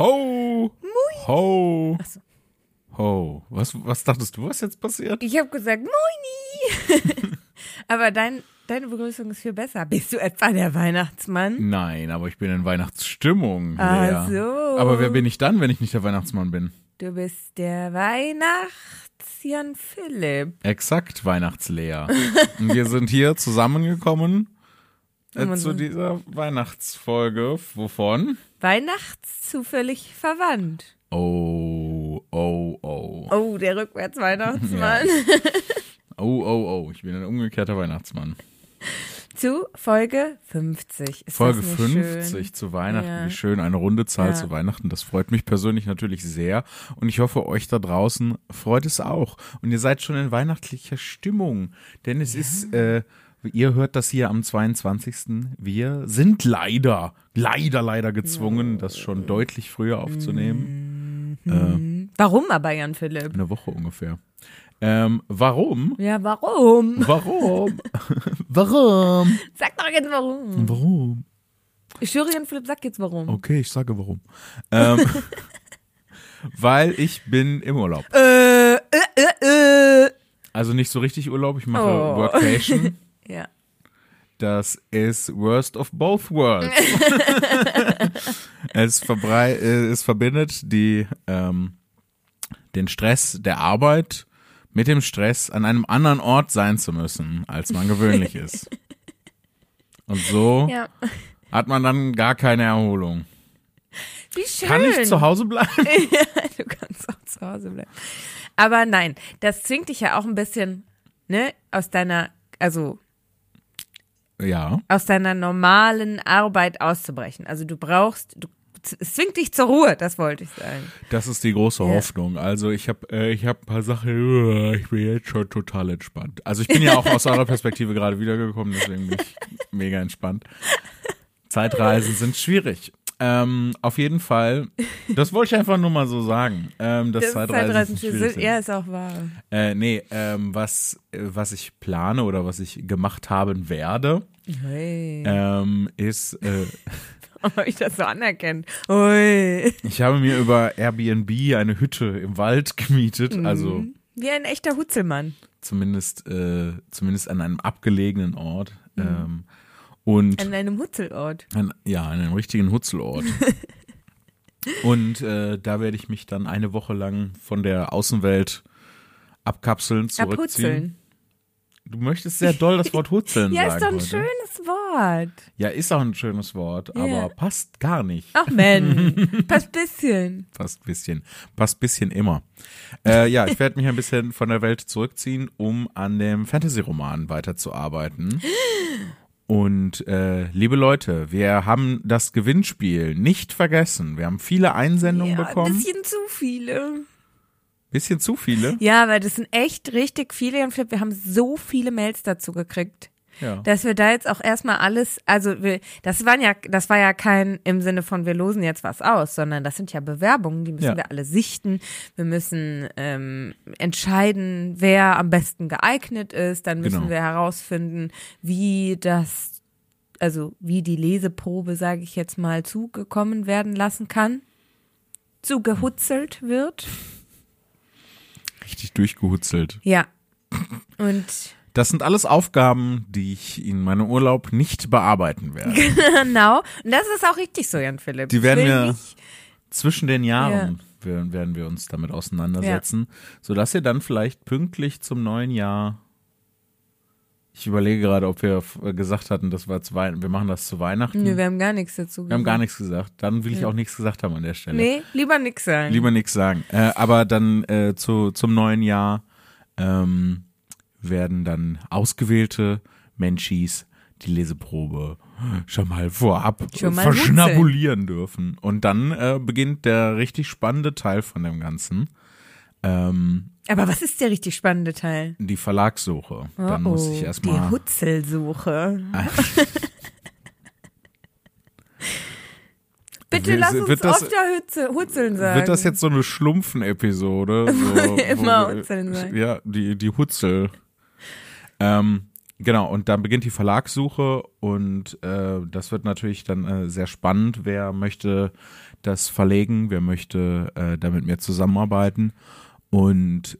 Ho! Moin. Ho! Ach so. Ho. Was dachtest du, was jetzt passiert? Ich habe gesagt, Moini. Aber deine Begrüßung ist viel besser. Bist du etwa der Weihnachtsmann? Nein, aber ich bin in Weihnachtsstimmung. Ach Lea. so. Aber wer bin ich dann, wenn ich nicht der Weihnachtsmann bin? Du bist der Jan Philipp. Exakt, Weihnachtslea. Und wir sind hier zusammengekommen zu dieser Weihnachtsfolge. Wovon? Weihnachtszufällig verwandt. Oh. Oh, der Rückwärts-Weihnachtsmann. Oh. Ich bin ein umgekehrter Weihnachtsmann. Zu Folge 50. Ist Folge das nicht 50 schön? zu Weihnachten. Ja. Wie schön, eine runde Zahl Ja. zu Weihnachten. Das freut mich persönlich natürlich sehr. Und ich hoffe, euch da draußen freut es auch. Und ihr seid schon in weihnachtlicher Stimmung. Denn es ist, ihr hört das hier am 22. Wir sind leider gezwungen, das schon deutlich früher aufzunehmen. Warum aber, Jan Philipp? Eine Woche ungefähr. Warum? Ja, warum? Warum? Sag doch jetzt warum. Warum? Ich höre, Jan Philipp, sag jetzt warum. Okay, ich sage warum. Weil ich bin im Urlaub. Also nicht so richtig Urlaub, ich mache Workation. Ja. Das ist worst of both worlds. Es verbindet den Stress der Arbeit mit dem Stress, an einem anderen Ort sein zu müssen, als man gewöhnlich ist. Und so Ja. hat man dann gar keine Erholung. Wie schön. Kann ich zu Hause bleiben? Ja, du kannst auch zu Hause bleiben. Aber nein, das zwingt dich ja auch ein bisschen, ne, aus deiner normalen Arbeit auszubrechen. Also es zwingt dich zur Ruhe, das wollte ich sagen. Das ist die große Hoffnung. Also ich hab ein paar Sachen, ich bin jetzt schon total entspannt. Also ich bin ja auch aus eurer Perspektive gerade wiedergekommen, deswegen bin ich mega entspannt. Zeitreisen sind schwierig. Auf jeden Fall, das wollte ich einfach nur mal so sagen. Das Zeitreisen schwierig sind. Ja, ist auch wahr. Was ich plane oder was ich gemacht haben werde, Hey. ist Ob ich das so anerkennt. Ui. ich habe mir über Airbnb eine Hütte im Wald gemietet, also Wie ein echter Hutzelmann. zumindest an einem abgelegenen Ort und An einem Hutzelort. an einem richtigen Hutzelort. Und da werde ich mich dann eine Woche lang von der Außenwelt abkapseln, zurückziehen. Abhutzeln. Du möchtest sehr doll das Wort Hutzeln Ja, sagen ist doch ein heute. schönes Wort. Ja, ist auch ein schönes Wort, aber passt gar nicht. Ach Mensch, passt bisschen. Passt bisschen immer. Ja, ich werde mich ein bisschen von der Welt zurückziehen, um an dem Fantasy-Roman weiterzuarbeiten. Und liebe Leute, wir haben das Gewinnspiel nicht vergessen. Wir haben viele Einsendungen Ja, ein bekommen. bisschen zu viele. Bisschen zu viele. Ja, weil das sind echt richtig viele. Und wir haben so viele Mails dazu gekriegt, Ja. dass wir da jetzt auch erstmal alles, das war ja kein im Sinne von wir losen jetzt was aus, sondern das sind ja Bewerbungen, die müssen wir alle sichten. Wir müssen entscheiden, wer am besten geeignet ist. Dann müssen wir herausfinden, wie die Leseprobe, sage ich jetzt mal, zugekommen werden lassen kann. Zugehutzelt wird. Richtig durchgehutzelt. Ja. Und Das sind alles Aufgaben, die ich in meinem Urlaub nicht bearbeiten werde. genau. Und das ist auch richtig so, Jan Philipp. Die werden Ich will wir nicht- zwischen den Jahren werden wir uns damit auseinandersetzen, sodass ihr dann vielleicht pünktlich zum neuen Jahr. Ich überlege gerade, ob wir gesagt hatten, dass wir machen das zu Weihnachten. Nö, wir haben gar nichts dazu Wir haben gar nichts gesagt. Dann will ich auch nichts gesagt haben an der Stelle. Nee, lieber nix sagen. Lieber nichts sagen. Aber dann zum neuen Jahr werden dann ausgewählte Menschis die Leseprobe schon mal vorab verschnabulieren dürfen. Und dann beginnt der richtig spannende Teil von dem Ganzen. Aber was ist der richtig spannende Teil? Die Verlagssuche. Dann muss ich erstmal. Die Hutzelsuche. Bitte lass uns auf der Hutzeln sagen. Wird das jetzt so eine Schlumpfen-Episode? So, Immer Hutzeln sagen. Ja, die Hutzel. Genau, und dann beginnt die Verlagssuche und das wird natürlich dann sehr spannend. Wer möchte das verlegen, wer möchte da mit mir zusammenarbeiten. Und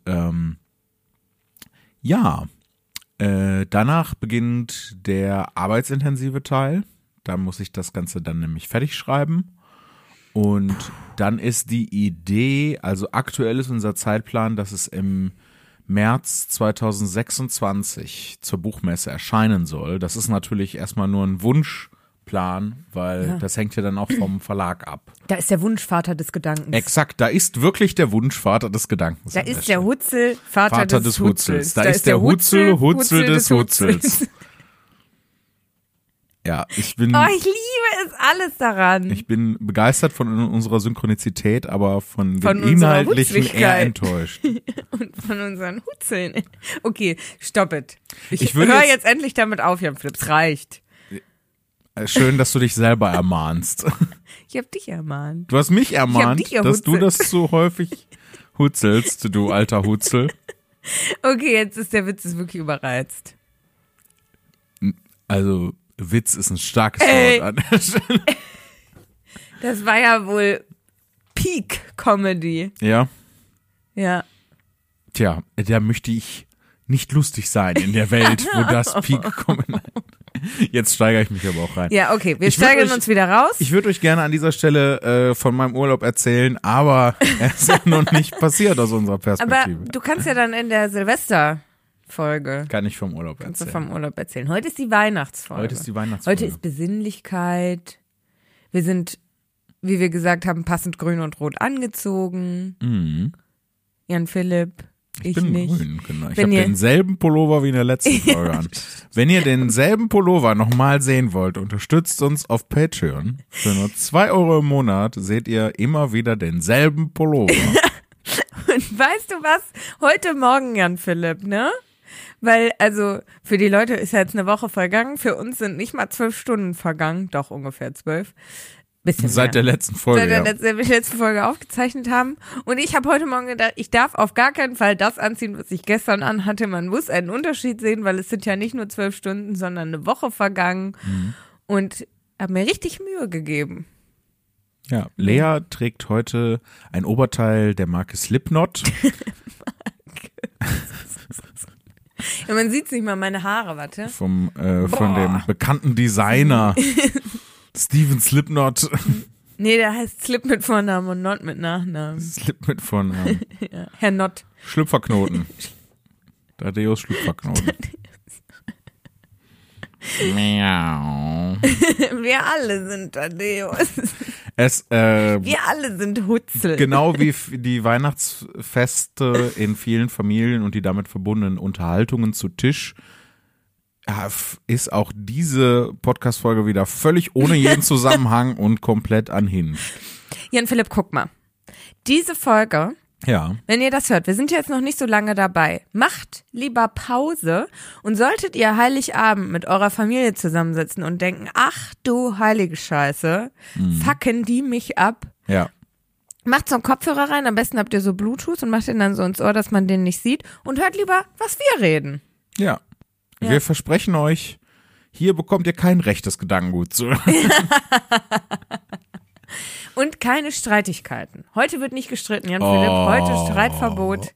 danach beginnt der arbeitsintensive Teil. Da muss ich das Ganze dann nämlich fertig schreiben. Und dann ist die Idee, also aktuell ist unser Zeitplan, dass es im März 2026 zur Buchmesse erscheinen soll. Das ist natürlich erstmal nur ein Wunschplan, weil das hängt ja dann auch vom Verlag ab. Da ist der Wunschvater des Gedankens. Exakt, da ist wirklich der Wunschvater des Gedankens. Da ist der Hutzel Vater des Hutzels. Da ist der Hutzel des Hutzels. Ja, ich liebe es alles daran. Ich bin begeistert von unserer Synchronizität, aber von dem Inhaltlichen eher enttäuscht. Und von unseren Hutzeln. Okay, stop it. Ich höre jetzt endlich damit auf, Jan Philipp, es reicht. Schön, dass du dich selber ermahnst. Ich hab dich ermahnt. Du hast mich ermahnt, dass du das so häufig hutzelst, du alter Hutzel. Okay, jetzt ist der Witz wirklich überreizt. Also Witz ist ein starkes Wort an der Stelle. Das war ja wohl Peak-Comedy. Ja. Ja. Tja, da möchte ich nicht lustig sein in der Welt, wo das Peak-Comedy. Jetzt steigere ich mich aber auch rein. Ja, okay, wir steigern uns wieder raus. Ich würde euch gerne an dieser Stelle von meinem Urlaub erzählen, aber es ist ja noch nicht passiert aus unserer Perspektive. Aber du kannst ja dann in der Silvesterfolge. Kann ich vom Urlaub erzählen. Kannst du vom Urlaub erzählen. Heute ist die Weihnachtsfolge. Heute ist Besinnlichkeit. Wir sind, wie wir gesagt haben, passend grün und rot angezogen. Mhm. Jan Philipp. Ich bin nicht. grün, genau. Ich habe denselben Pullover wie in der letzten Folge an. Wenn ihr denselben Pullover nochmal sehen wollt, unterstützt uns auf Patreon. Für nur 2 Euro im Monat seht ihr immer wieder denselben Pullover. Und weißt du was? Heute Morgen, Jan Philipp, ne? Weil, also, für die Leute ist ja jetzt eine Woche vergangen. Für uns sind nicht mal 12 Stunden vergangen. Doch, ungefähr 12. Bisschen Seit der letzten Folge. Seit der letzten Folge aufgezeichnet haben. Und ich habe heute Morgen gedacht, ich darf auf gar keinen Fall das anziehen, was ich gestern anhatte. Man muss einen Unterschied sehen, weil es sind ja nicht nur 12 Stunden, sondern eine Woche vergangen. Mhm. Und habe mir richtig Mühe gegeben. Ja, Lea trägt heute ein Oberteil der Marke Slipknot. Ja, man sieht nicht mal, meine Haare, warte. Von dem bekannten Designer Steven Slipknot. Nee, der heißt Slip mit Vornamen und Not mit Nachnamen. Slip mit Vornamen. Ja, Herr Not. Schlüpferknoten. Thaddeus Schlüpferknoten. Miau. Wir alle sind Thaddeus. Wir alle sind Hutzel. Genau wie die Weihnachtsfeste in vielen Familien und die damit verbundenen Unterhaltungen zu Tisch ist auch diese Podcast-Folge wieder völlig ohne jeden Zusammenhang und komplett unhinged. Jan Philipp, guck mal. Diese Folge, wenn ihr das hört, wir sind jetzt noch nicht so lange dabei, macht lieber Pause und solltet ihr Heiligabend mit eurer Familie zusammensitzen und denken, ach du heilige Scheiße, fucken die mich ab. Ja. Macht so einen Kopfhörer rein, am besten habt ihr so Bluetooth und macht den dann so ins Ohr, dass man den nicht sieht und hört lieber, was wir reden. Ja. Wir versprechen euch, hier bekommt ihr kein rechtes Gedankengut zu. Und keine Streitigkeiten. Heute wird nicht gestritten, Jan Philipp. Heute Streitverbot.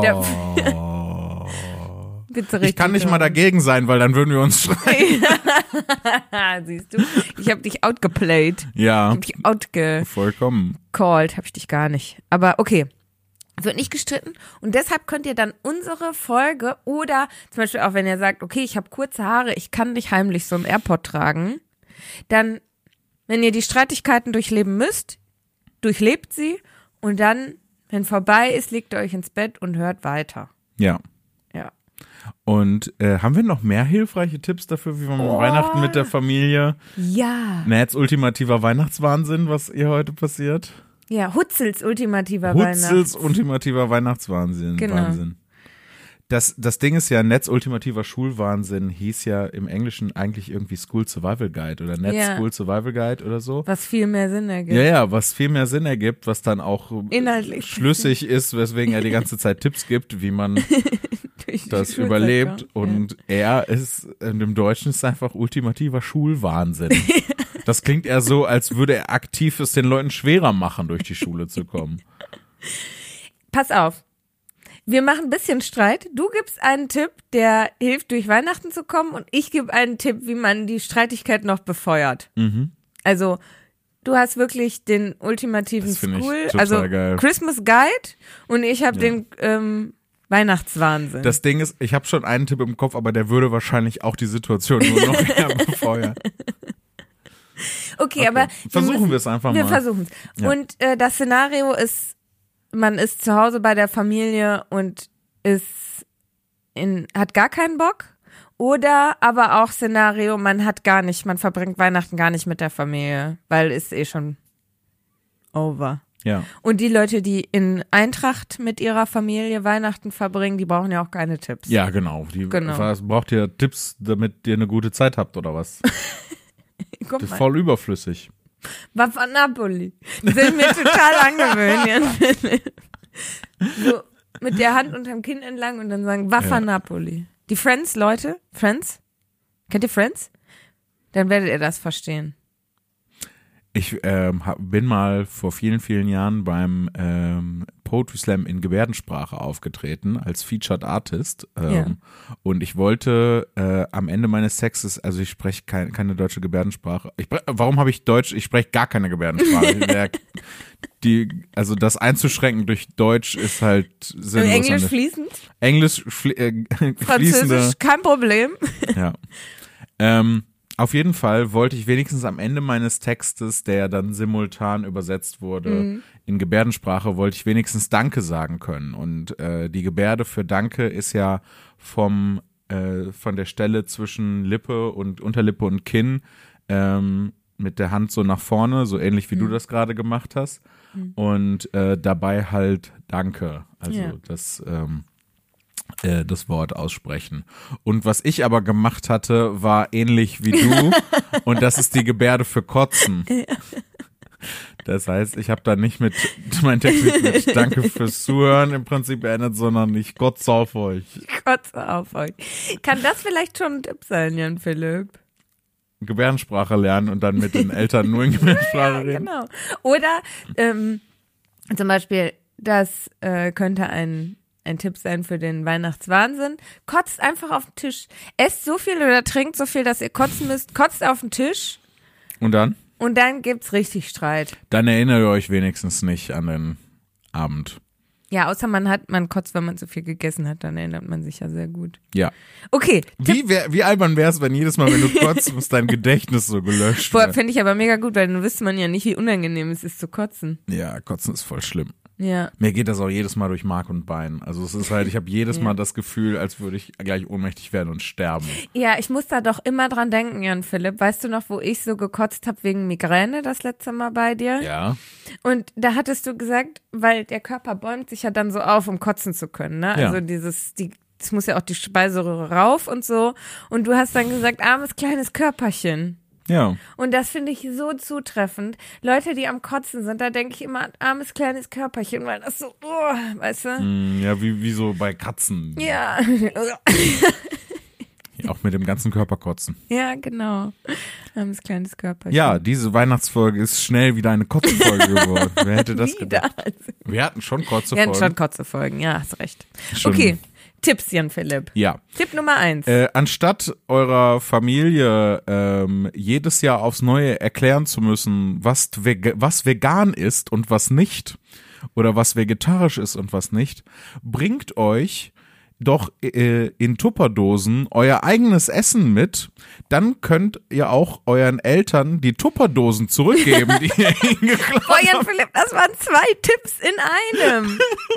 Bitte ich kann nicht mal dagegen sein, weil dann würden wir uns streiten. Siehst du? Ich habe dich outgeplayed. Ja. Ich hab dich vollkommen. Called, habe ich dich gar nicht. Aber okay. Wird nicht gestritten und deshalb könnt ihr dann unsere Folge oder zum Beispiel auch, wenn ihr sagt, okay, ich habe kurze Haare, ich kann nicht heimlich so einen AirPod tragen, dann, wenn ihr die Streitigkeiten durchleben müsst, durchlebt sie und dann, wenn vorbei ist, legt ihr euch ins Bett und hört weiter. Ja. Ja. Und haben wir noch mehr hilfreiche Tipps dafür, wie man Weihnachten mit der Familie? Ja. Jetzt ultimativer Weihnachtswahnsinn, was ihr heute passiert? Ja, Hutzels ultimativer Weihnachtswahnsinn. Genau. Wahnsinn. Das Ding ist ja, Netz ultimativer Schulwahnsinn hieß ja im Englischen eigentlich irgendwie School Survival Guide oder Netz School Survival Guide oder so. Was viel mehr Sinn ergibt. Ja, was viel mehr Sinn ergibt, was dann auch inhaltlich schlüssig ist, weswegen er die ganze Zeit Tipps gibt, wie man das überlebt und er ist, im Deutschen ist einfach ultimativer Schulwahnsinn. Das klingt eher so, als würde er aktiv es den Leuten schwerer machen, durch die Schule zu kommen. Pass auf. Wir machen ein bisschen Streit. Du gibst einen Tipp, der hilft, durch Weihnachten zu kommen, und ich gebe einen Tipp, wie man die Streitigkeit noch befeuert. Mhm. Also, du hast wirklich den ultimativen School, also geil. Christmas Guide, und ich habe den Weihnachtswahnsinn. Das Ding ist, ich habe schon einen Tipp im Kopf, aber der würde wahrscheinlich auch die Situation nur noch mehr befeuern. Okay, aber versuchen wir es einfach mal. Wir versuchen es. Ja. Und das Szenario ist, man ist zu Hause bei der Familie und hat gar keinen Bock. Oder aber auch Szenario, man verbringt Weihnachten gar nicht mit der Familie, weil ist schon over. Ja. Und die Leute, die in Eintracht mit ihrer Familie Weihnachten verbringen, die brauchen ja auch keine Tipps. Ja, genau. Was braucht ihr Tipps, damit ihr eine gute Zeit habt, oder was? Das ist voll überflüssig. Waffa Napoli. Die sind mir total angewöhnt. So mit der Hand unterm Kinn entlang und dann sagen Waffa Napoli. Die Friends, Leute, Friends? Kennt ihr Friends? Dann werdet ihr das verstehen. Ich bin mal vor vielen, vielen Jahren beim Poetry Slam in Gebärdensprache aufgetreten als Featured Artist und ich wollte am Ende meines Textes, also ich spreche keine deutsche Gebärdensprache. Warum habe ich Deutsch? Ich spreche gar keine Gebärdensprache. Also das einzuschränken durch Deutsch ist halt sinnlos. Englisch fließend? Englisch Französisch, kein Problem. Ja. Auf jeden Fall wollte ich wenigstens am Ende meines Textes, der dann simultan übersetzt wurde in Gebärdensprache, wollte ich wenigstens Danke sagen können. Und die Gebärde für Danke ist ja von der Stelle zwischen Lippe und Unterlippe und Kinn mit der Hand so nach vorne, so ähnlich wie du das gerade gemacht hast. Und dabei halt Danke. Also das Wort aussprechen. Und was ich aber gemacht hatte, war ähnlich wie du und das ist die Gebärde für Kotzen. Das heißt, ich habe da nicht mein Text nicht mit Danke fürs Zuhören im Prinzip beendet, sondern ich kotze auf euch. Ich kotze auf euch. Kann das vielleicht schon ein Tipp sein, Jan Philipp? Gebärdensprache lernen und dann mit den Eltern nur in Gebärdensprache reden. Genau. Oder zum Beispiel, das könnte ein Tipp sein für den Weihnachtswahnsinn. Kotzt einfach auf den Tisch. Esst so viel oder trinkt so viel, dass ihr kotzen müsst. Kotzt auf den Tisch. Und dann? Und dann gibt's richtig Streit. Dann erinnert ihr euch wenigstens nicht an den Abend. Ja, außer man kotzt, wenn man zu viel gegessen hat, dann erinnert man sich ja sehr gut. Ja. Okay. Wie albern wär's, wenn jedes Mal, wenn du kotzt, muss dein Gedächtnis so gelöscht werden? Finde ich aber mega gut, weil dann wüsste man ja nicht, wie unangenehm es ist zu kotzen. Ja, kotzen ist voll schlimm. Ja. Mir geht das auch jedes Mal durch Mark und Bein. Also es ist halt, ich habe jedes Mal das Gefühl, als würde ich gleich ohnmächtig werden und sterben. Ja, ich muss da doch immer dran denken, Jan Philipp. Weißt du noch, wo ich so gekotzt habe wegen Migräne das letzte Mal bei dir? Ja. Und da hattest du gesagt, weil der Körper bäumt sich ja dann so auf, um kotzen zu können, ne? Ja. Also es muss ja auch die Speiseröhre rauf und so. Und du hast dann gesagt, armes kleines Körperchen. Ja. Und das finde ich so zutreffend. Leute, die am Kotzen sind, da denke ich immer an armes kleines Körperchen, weil das so, weißt du? Ja, wie so bei Katzen. Ja. Auch mit dem ganzen Körper kotzen. Ja, genau. Armes kleines Körperchen. Ja, diese Weihnachtsfolge ist schnell wieder eine Kotzefolge geworden. Wer hätte das gedacht? Wir hatten schon Kotzefolgen. Wir hatten schon Kotzefolgen, ja, hast recht. Okay. Tipps, Jan Philipp. Ja. Tipp Nummer 1. Anstatt eurer Familie jedes Jahr aufs Neue erklären zu müssen, was vegan ist und was nicht, oder was vegetarisch ist und was nicht, bringt euch doch in Tupperdosen euer eigenes Essen mit, dann könnt ihr auch euren Eltern die Tupperdosen zurückgeben, die ihr ihnen geklaut habt. Jan Philipp, das waren 2 Tipps in einem.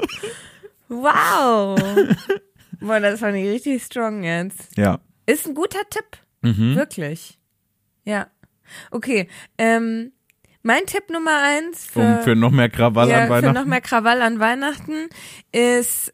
Wow. Boah, das fand ich richtig strong jetzt. Ja. Ist ein guter Tipp. Wirklich. Ja. Okay. Mein Tipp Nummer 1 für noch mehr Krawall an Weihnachten. Für noch mehr Krawall an Weihnachten ist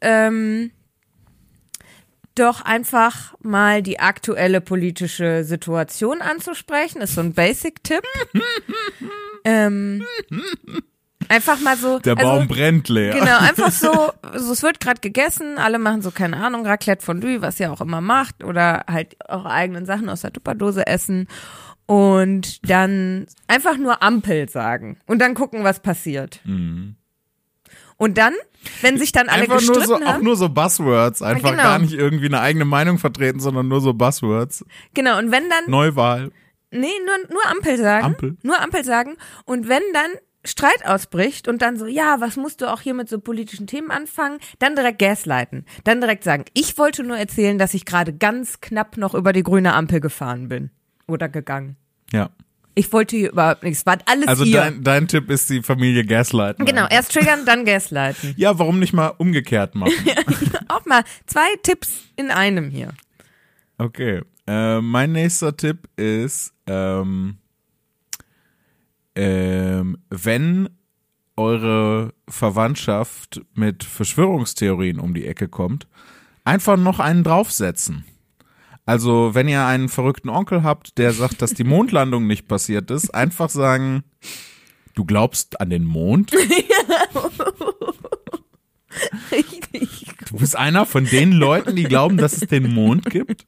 doch einfach mal die aktuelle politische Situation anzusprechen. Ist so ein Basic-Tipp. Einfach mal so. Der Baum brennt leer. Genau, einfach so es wird gerade gegessen, alle machen so, keine Ahnung, Raclette Fondue, was ihr auch immer macht, oder halt eure eigenen Sachen aus der Tupperdose essen und dann einfach nur Ampel sagen und dann gucken, was passiert. Mhm. Und dann, wenn sich dann alle einfach gestritten nur so, haben. Auch nur so Buzzwords, einfach genau. gar nicht irgendwie eine eigene Meinung vertreten, sondern nur so Buzzwords. Genau, und wenn dann. Neuwahl. Nee, nur Ampel sagen. Ampel? Nur Ampel sagen. Und wenn dann Streit ausbricht und dann so, ja, was musst du auch hier mit so politischen Themen anfangen, dann direkt gaslighten. Dann direkt sagen, ich wollte nur erzählen, dass ich gerade ganz knapp noch über die grüne Ampel gefahren bin. Oder gegangen. Ja. Ich wollte hier überhaupt nichts. War alles also hier. Also dein Tipp ist die Familie gaslighten. Genau, erst triggern, dann gaslighten. Ja, warum nicht mal umgekehrt machen? Auch mal 2 Tipps in einem hier. Okay. Mein nächster Tipp ist, wenn eure Verwandtschaft mit Verschwörungstheorien um die Ecke kommt, einfach noch einen draufsetzen. Also, wenn ihr einen verrückten Onkel habt, der sagt, dass die Mondlandung nicht passiert ist, einfach sagen, du glaubst an den Mond? Richtig. Du bist einer von den Leuten, die glauben, dass es den Mond gibt?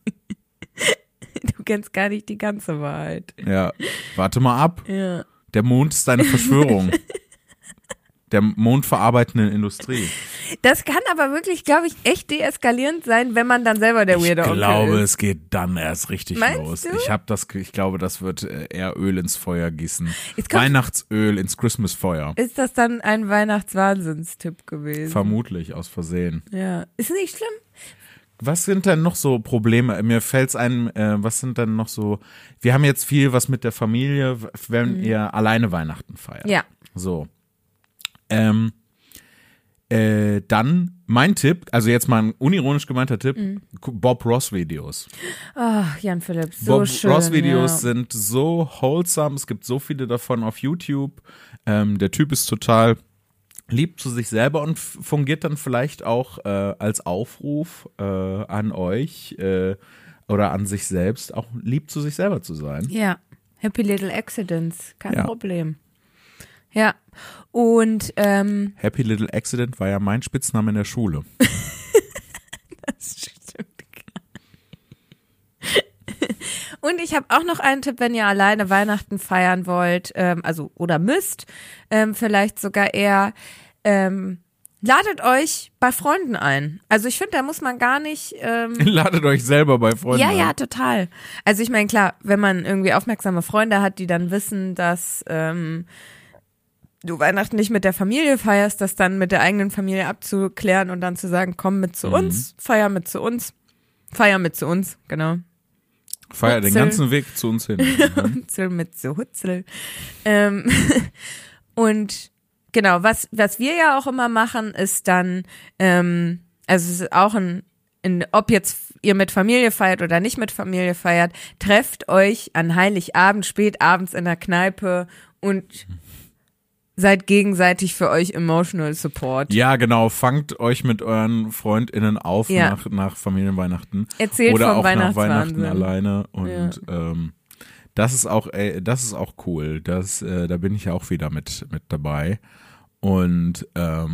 Du kennst gar nicht die ganze Wahrheit. Ja, warte mal ab. Ja. Der Mond ist eine Verschwörung. Der mondverarbeitenden Industrie. Das kann aber wirklich, glaube ich, echt deeskalierend sein, wenn man dann selber der weirde Onkel ist. Ich glaube, es geht dann erst richtig Meinst los. du? Ich glaube, das wird eher Öl ins Feuer gießen. Jetzt kommt- Weihnachtsöl ins Christmas-Feuer. Ist das dann ein Weihnachtswahnsinnstipp gewesen? Vermutlich, aus Versehen. Ja. Ist nicht schlimm? Was sind denn noch so Probleme? Mir fällt's ein, was sind denn noch so, wir haben jetzt viel was mit der Familie, wenn ihr alleine Weihnachten feiert. Ja. So. Dann mein Tipp, also jetzt mal ein unironisch gemeinter Tipp, Bob Ross Videos. Ach, Jan Philipp, so Bob schön. Ross Videos ja. sind so wholesome, es gibt so viele davon auf YouTube. Der Typ ist total lieb zu sich selber und fungiert dann vielleicht auch als Aufruf an euch oder an sich selbst, auch lieb zu sich selber zu sein. Ja. Happy Little Accidents, kein Ja. Problem. Ja. Und Happy Little Accident war ja mein Spitzname in der Schule. das stimmt. Und ich habe auch noch einen Tipp, wenn ihr alleine Weihnachten feiern wollt, also oder müsst, vielleicht sogar eher, ladet euch bei Freunden ein. Also ich finde, da muss man gar nicht. Ladet euch selber bei Freunden Ja, ein. ja, total. Also ich meine, klar, wenn man irgendwie aufmerksame Freunde hat, die dann wissen, dass du Weihnachten nicht mit der Familie feierst, das dann mit der eigenen Familie abzuklären und dann zu sagen, komm mit zu uns, feier mit zu uns, genau. Feier den Hutzel. ganzen Weg zu uns hin. Hutzel mit so Hutzel. Und genau, was wir ja auch immer machen, ist dann, also es ist auch ob jetzt ihr mit Familie feiert oder nicht mit Familie feiert, trefft euch an Heiligabend, spät abends in der Kneipe und seid gegenseitig für euch emotional support. Ja, genau. Fangt euch mit euren FreundInnen auf Ja. nach Familienweihnachten. Erzählt oder vom auch nach Weihnachten Weihnachtswahnsinn. alleine. Und das ist auch cool. Da bin ich ja auch wieder mit dabei. Und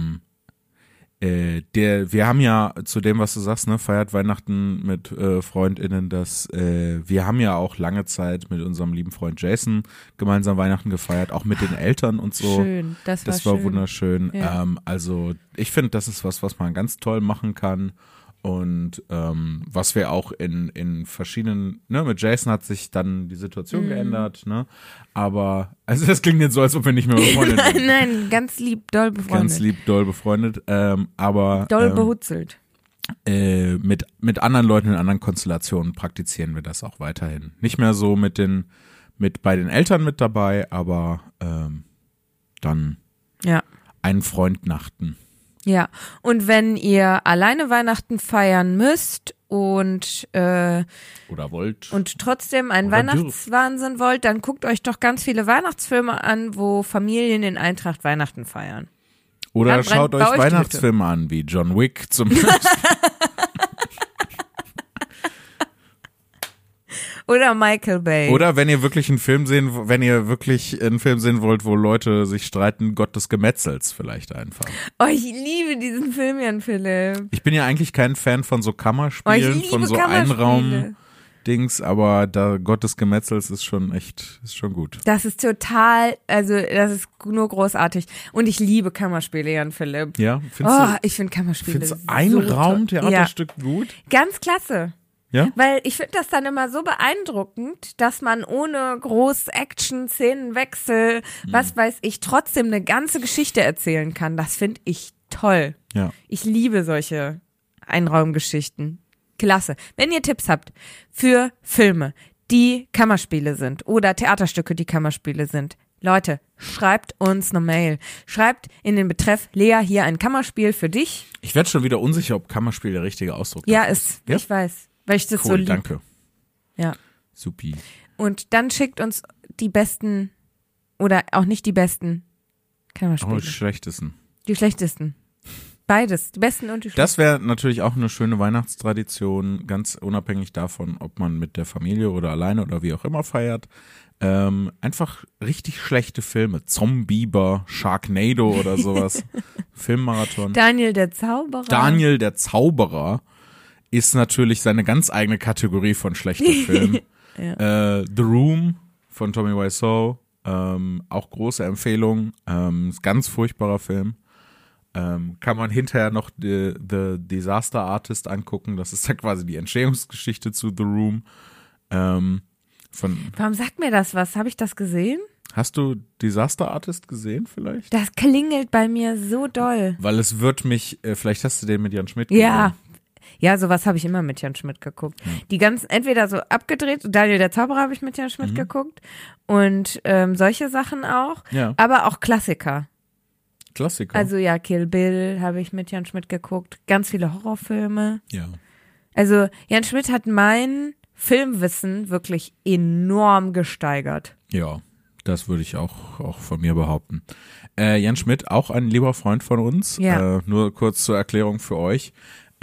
wir haben ja zu dem, was du sagst, ne, feiert Weihnachten mit FreundInnen, wir haben ja auch lange Zeit mit unserem lieben Freund Jason gemeinsam Weihnachten gefeiert, auch mit den Eltern und so. Schön, das war schön. Wunderschön. Ja. Also ich finde, das ist was man ganz toll machen kann. Und was wir auch in verschiedenen, ne, mit Jason hat sich dann die Situation geändert, ne? Aber, also das klingt jetzt so, als ob wir nicht mehr befreundet sind. Nein, ganz lieb, doll befreundet. Ganz lieb, doll befreundet. Aber Doll behutzelt. mit anderen Leuten in anderen Konstellationen praktizieren wir das auch weiterhin. Nicht mehr so bei den Eltern mit dabei, aber dann Ja. einen Freundnachten. Ja, und wenn ihr alleine Weihnachten feiern müsst und Oder wollt. trotzdem einen Oder Weihnachtswahnsinn wollt, dann guckt euch doch ganz viele Weihnachtsfilme an, wo Familien in Eintracht Weihnachten feiern. Oder Dann schaut brennt bei euch euch die Weihnachtsfilme an, wie John Wick zum Beispiel. Oder Michael Bay. Oder wenn ihr wirklich einen Film sehen wollt, wo Leute sich streiten, Gott des Gemetzels vielleicht einfach. Oh, ich liebe diesen Film, Jan Philipp. Ich bin ja eigentlich kein Fan von so Kammerspielen, von so Einraum-Dings, aber da Gott des Gemetzels ist schon gut. Das ist total, also das ist nur großartig. Und ich liebe Kammerspiele, Jan Philipp. Ja, ich finde Kammerspiele findest du Einraum-Theaterstück gut? Ganz klasse. Ja? Weil ich finde das dann immer so beeindruckend, dass man ohne groß Action, Szenenwechsel, was weiß ich, trotzdem eine ganze Geschichte erzählen kann. Das finde ich toll. Ja. Ich liebe solche Einraumgeschichten. Klasse. Wenn ihr Tipps habt für Filme, die Kammerspiele sind oder Theaterstücke, die Kammerspiele sind, Leute, schreibt uns eine Mail. Schreibt in den Betreff, Lea, hier ein Kammerspiel für dich. Ich werde schon wieder unsicher, ob Kammerspiel der richtige Ausdruck ist. Ja, ich weiß. Weil ich das cool, so lieb. Danke. Ja. Supi. Und dann schickt uns die besten oder auch nicht die besten Kammerspiele. Die schlechtesten. Die schlechtesten. Beides. Die besten und die schlechtesten. Das wäre natürlich auch eine schöne Weihnachtstradition, ganz unabhängig davon, ob man mit der Familie oder alleine oder wie auch immer feiert. Einfach richtig schlechte Filme. Zombieber, Sharknado oder sowas. Filmmarathon. Daniel der Zauberer ist natürlich seine ganz eigene Kategorie von schlechten Filmen. Ja. The Room von Tommy Wiseau, auch große Empfehlung, ganz furchtbarer Film. Kann man hinterher noch The Disaster Artist angucken, das ist ja quasi die Entstehungsgeschichte zu The Room. Warum sagt mir das was? Habe ich das gesehen? Hast du Disaster Artist gesehen vielleicht? Das klingelt bei mir so doll. Weil es wird mich, vielleicht hast du den mit Jan Schmidt gesehen. Ja, sowas habe ich immer mit Jan Schmidt geguckt. Die ganzen, entweder so abgedreht, Daniel der Zauberer habe ich mit Jan Schmidt geguckt und solche Sachen auch, aber auch Klassiker. Also ja, Kill Bill habe ich mit Jan Schmidt geguckt, ganz viele Horrorfilme. Ja. Also Jan Schmidt hat mein Filmwissen wirklich enorm gesteigert. Ja, das würde ich auch von mir behaupten. Jan Schmidt, auch ein lieber Freund von uns, nur kurz zur Erklärung für euch.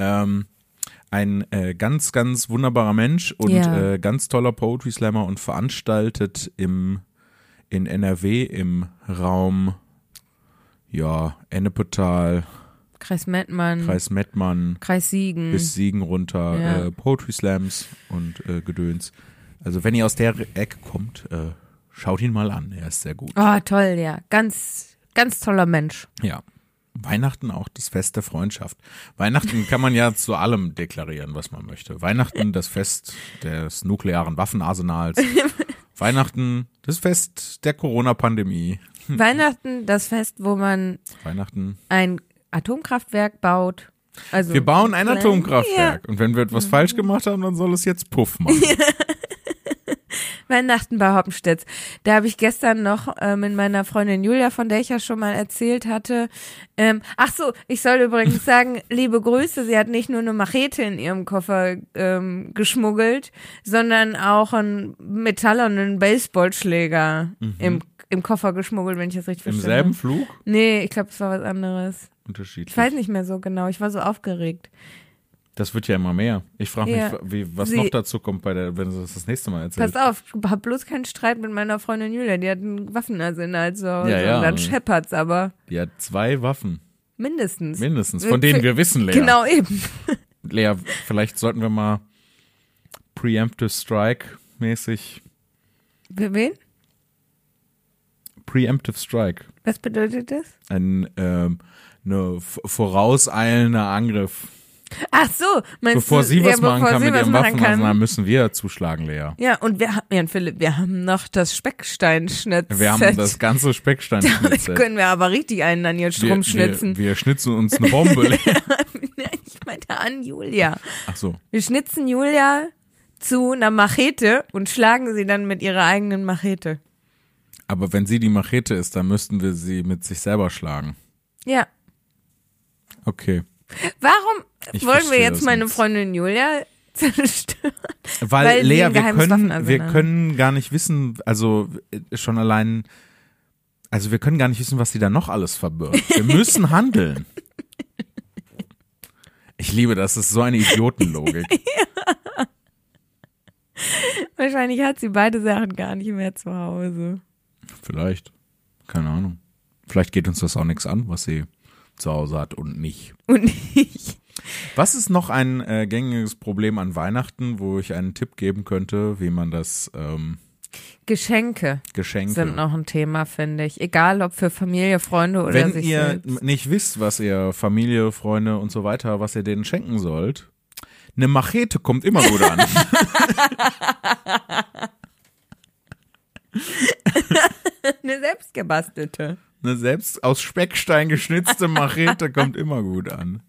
Ein ganz, ganz wunderbarer Mensch und ganz toller Poetry Slammer und veranstaltet in NRW im Raum Ennepetal, Kreis Mettmann, Kreis Siegen, bis Siegen runter, Poetry Slams und Gedöns. Also wenn ihr aus der Ecke kommt, schaut ihn mal an, er ist sehr gut. Oh, toll, ja, ganz, ganz toller Mensch. Ja. Weihnachten auch das Fest der Freundschaft. Weihnachten kann man ja zu allem deklarieren, was man möchte. Weihnachten das Fest des nuklearen Waffenarsenals. Weihnachten das Fest der Corona-Pandemie. Weihnachten das Fest, wo man ein Atomkraftwerk baut. Also wir bauen ein Atomkraftwerk und wenn wir etwas falsch gemacht haben, dann soll es jetzt Puff machen. Weihnachten bei Hoppenstedt. Da habe ich gestern noch mit meiner Freundin Julia, von der ich ja schon mal erzählt hatte. Ich soll übrigens sagen, liebe Grüße, sie hat nicht nur eine Machete in ihrem Koffer geschmuggelt, sondern auch einen metallernen Baseballschläger im Koffer geschmuggelt, wenn ich das richtig verstehe. Im selben Flug? Nee, ich glaube, es war was anderes. Unterschiedlich. Ich weiß nicht mehr so genau, ich war so aufgeregt. Das wird ja immer mehr. Ich frage mich, was noch dazu kommt, wenn du das nächste Mal erzählst. Pass auf, ich hab bloß keinen Streit mit meiner Freundin Julia. Die hat einen Waffenarsenal zu Hause und dann scheppert's aber. Die hat 2 Waffen. Mindestens. Von denen wir wissen, Lea. Genau, eben. Lea, vielleicht sollten wir mal Preemptive Strike mäßig. Wen? Preemptive Strike. Was bedeutet das? Eine vorauseilender Angriff. Ach so, meinst bevor du? Sie was machen kann mit Ihrem Waffenarsenal, kann. müssen wir zuschlagen, Lea. Ja, und wir haben noch das Specksteinschnitzel. Wir haben das ganze Specksteinschnitzel. Damit können wir aber richtig einen an jetzt rumschnitzen. Wir schnitzen uns eine Bombe, Lea. Ich meinte an Julia. Ach so. Wir schnitzen Julia zu einer Machete und schlagen sie dann mit ihrer eigenen Machete. Aber wenn sie die Machete ist, dann müssten wir sie mit sich selber schlagen. Ja. Okay. Warum wollen wir jetzt meine Freundin Julia zerstören? Weil Lea, wir können gar nicht wissen, also schon allein, also wir können gar nicht wissen, was sie da noch alles verbirgt. Wir müssen handeln. Ich liebe das, ist so eine Idiotenlogik. Ja. Wahrscheinlich hat sie beide Sachen gar nicht mehr zu Hause. Vielleicht. Keine Ahnung. Vielleicht geht uns das auch nichts an, was sie zu Hause hat und nicht. Und nicht. Was ist noch ein gängiges Problem an Weihnachten, wo ich einen Tipp geben könnte, wie man das Geschenke sind noch ein Thema, finde ich. Egal, ob für Familie, Freunde oder Wenn sich ihr selbst. nicht wisst, was ihr Familie, Freunde und so weiter, was ihr denen schenken sollt, eine Machete kommt immer gut an. Eine selbstgebastelte. Eine selbst aus Speckstein geschnitzte Machete kommt immer gut an.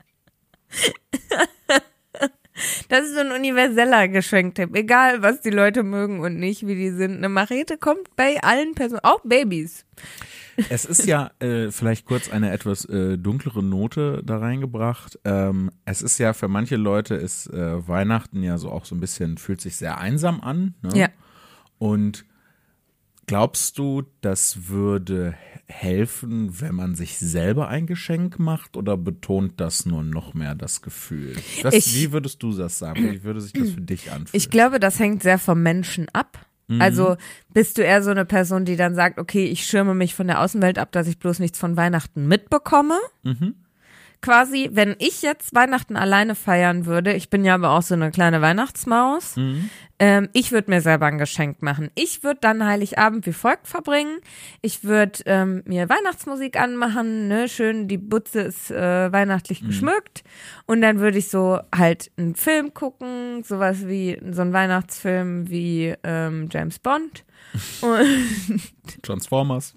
Das ist so ein universeller Geschenktipp. Egal, was die Leute mögen und nicht, wie die sind. Eine Machete kommt bei allen Personen, auch Babys. Es ist ja vielleicht kurz eine etwas dunklere Note da reingebracht. Es ist ja für manche Leute ist Weihnachten ja so auch so ein bisschen, fühlt sich sehr einsam an. Ne? Ja. Und glaubst du, das würde helfen, wenn man sich selber ein Geschenk macht, oder betont das nur noch mehr das Gefühl? Wie würdest du das sagen? Wie würde sich das für dich anfühlen? Ich glaube, das hängt sehr vom Menschen ab. Also bist du eher so eine Person, die dann sagt, okay, ich schirme mich von der Außenwelt ab, dass ich bloß nichts von Weihnachten mitbekomme? Quasi, wenn ich jetzt Weihnachten alleine feiern würde, ich bin ja aber auch so eine kleine Weihnachtsmaus, ich würde mir selber ein Geschenk machen. Ich würde dann Heiligabend wie folgt verbringen. Ich würde mir Weihnachtsmusik anmachen, ne, schön, die Butze ist weihnachtlich geschmückt, und dann würde ich so halt einen Film gucken, sowas wie so ein Weihnachtsfilm wie James Bond und Transformers.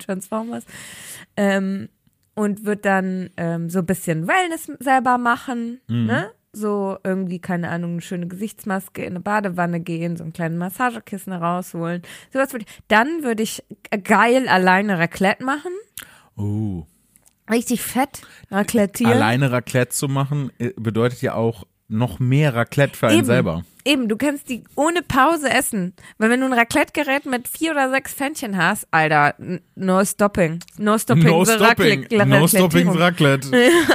Und würde dann so ein bisschen Wellness selber machen, ne? So irgendwie, keine Ahnung, eine schöne Gesichtsmaske in eine Badewanne gehen, so ein kleines Massagekissen rausholen. Sowas würde ich. Dann würde ich geil alleine Raclette machen. Oh. Richtig fett raclettieren. Alleine Raclette zu machen, bedeutet ja auch noch mehr Raclette für einen selber. Eben, du kannst die ohne Pause essen. Weil wenn du ein Raclette-Gerät mit 4 oder 6 Pfännchen hast, Alter, no stopping. No stopping. No stopping. No stopping Raclette.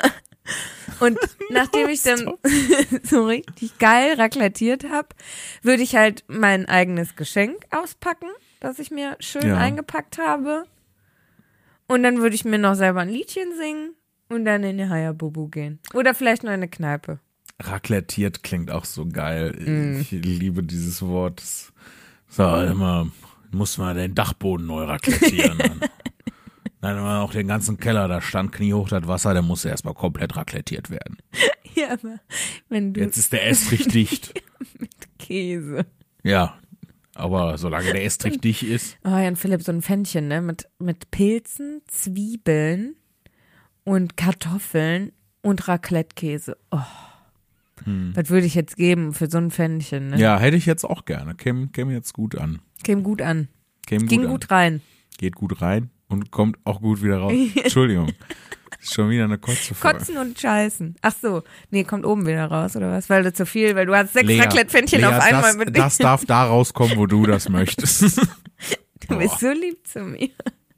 Und nachdem ich dann so richtig geil raclettiert habe, würde ich halt mein eigenes Geschenk auspacken, das ich mir schön eingepackt habe. Und dann würde ich mir noch selber ein Liedchen singen und dann in die Hayabubu gehen. Oder vielleicht noch in eine Kneipe. Raclettiert klingt auch so geil. Ich liebe dieses Wort. So, immer muss man den Dachboden neu raclettieren. Dann war auch den ganzen Keller, da stand kniehoch das Wasser, der musste erstmal komplett raclettiert werden. Ja, aber wenn du... Jetzt ist der Estrich dicht. Mit Käse. Ja, aber solange der Estrich dicht ist. Oh, Jan Philipp, so ein Pfännchen, ne? Mit Pilzen, Zwiebeln und Kartoffeln und Raclette-Käse. Oh. Was würde ich jetzt geben für so ein Pfännchen, ne? Ja, hätte ich jetzt auch gerne. Käme jetzt gut an. Ging gut an. Ging gut rein. Geht gut rein und kommt auch gut wieder raus. Entschuldigung. Ist schon wieder eine Kotze-Folge. Kotzen und Scheißen. Ach so. Nee, kommt oben wieder raus, oder was? Weil du zu viel, weil du hast 6 Raclette-Pfännchen auf einmal mit dir. Das darf da rauskommen, wo du das möchtest. Du bist so lieb zu mir.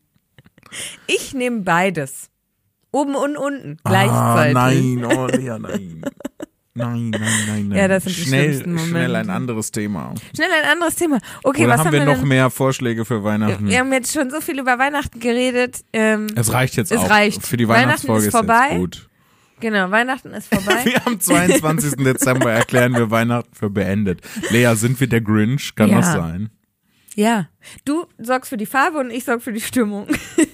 Ich nehme beides. Oben und unten. Gleichzeitig. Nein, oh Lea, nein. Nein. Ja, das sind die schlimmsten Momente. Schnell ein anderes Thema. Okay, Oder was haben wir noch mehr Vorschläge für Weihnachten? Wir haben jetzt schon so viel über Weihnachten geredet. Es reicht jetzt auch. Reicht. Für die Weihnachtsfolge ist vorbei. Jetzt gut. Genau, Weihnachten ist vorbei. Wir am 22. Dezember erklären wir Weihnachten für beendet. Lea, sind wir der Grinch? Kann das sein? Ja. Du sorgst für die Farbe und ich sorge für die Stimmung.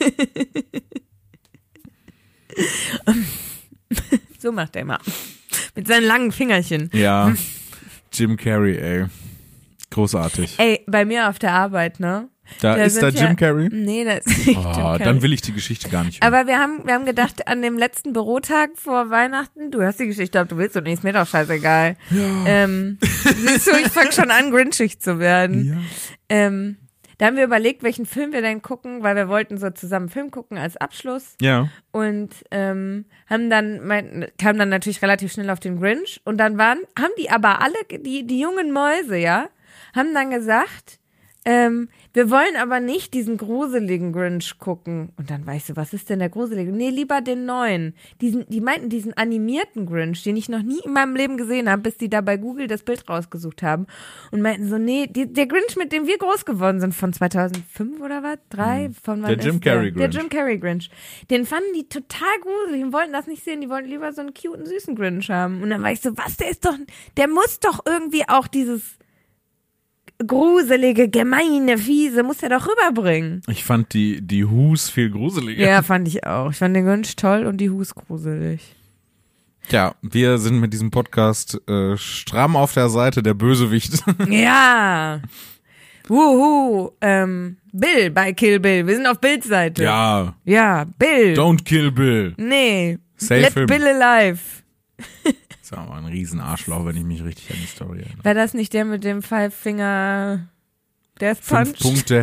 So macht er immer. Mit seinen langen Fingerchen. Ja, Jim Carrey, ey. Großartig. Ey, bei mir auf der Arbeit, ne? Da ist da Jim Carrey? Nee, da ist nicht Jim Carrey. Dann will ich die Geschichte gar nicht hören. Aber wir haben gedacht, an dem letzten Bürotag vor Weihnachten, du hörst die Geschichte, ob du willst oder nicht, ist mir doch scheißegal. Ja. Siehst du, ich fang schon an, grinchig zu werden. Ja. Da haben wir überlegt, welchen Film wir denn gucken, weil wir wollten so zusammen einen Film gucken als Abschluss. Ja. Und kamen dann natürlich relativ schnell auf den Grinch. Und dann haben die aber alle, die jungen Mäuse, ja, haben dann gesagt, wir wollen aber nicht diesen gruseligen Grinch gucken. Und dann war ich so, was ist denn der gruselige? Nee, lieber den neuen. Die meinten diesen animierten Grinch, den ich noch nie in meinem Leben gesehen habe, bis die da bei Google das Bild rausgesucht haben. Und meinten so, nee, der Grinch, mit dem wir groß geworden sind, von 2005 oder was? 3? Von wann der Jim Carrey Grinch. Der Jim Carrey Grinch. Den fanden die total gruselig und wollten das nicht sehen. Die wollten lieber so einen cuten, süßen Grinch haben. Und dann war ich so, was, der muss doch irgendwie auch dieses gruselige, gemeine, fiese, muss er doch rüberbringen. Ich fand die Who's viel gruseliger. Ja, fand ich auch. Ich fand den Grinch toll und die Who's gruselig. Ja, wir sind mit diesem Podcast stramm auf der Seite der Bösewicht. Ja. Wuhu. Bill bei Kill Bill. Wir sind auf Bills Seite. Ja. Ja, Bill. Don't kill Bill. Nee. Save Let him. Bill alive. Das war mal ein Riesenarschloch, wenn ich mich richtig an die Story erinnere. War das nicht der mit dem Five-Finger Death Punch? 5 Punkte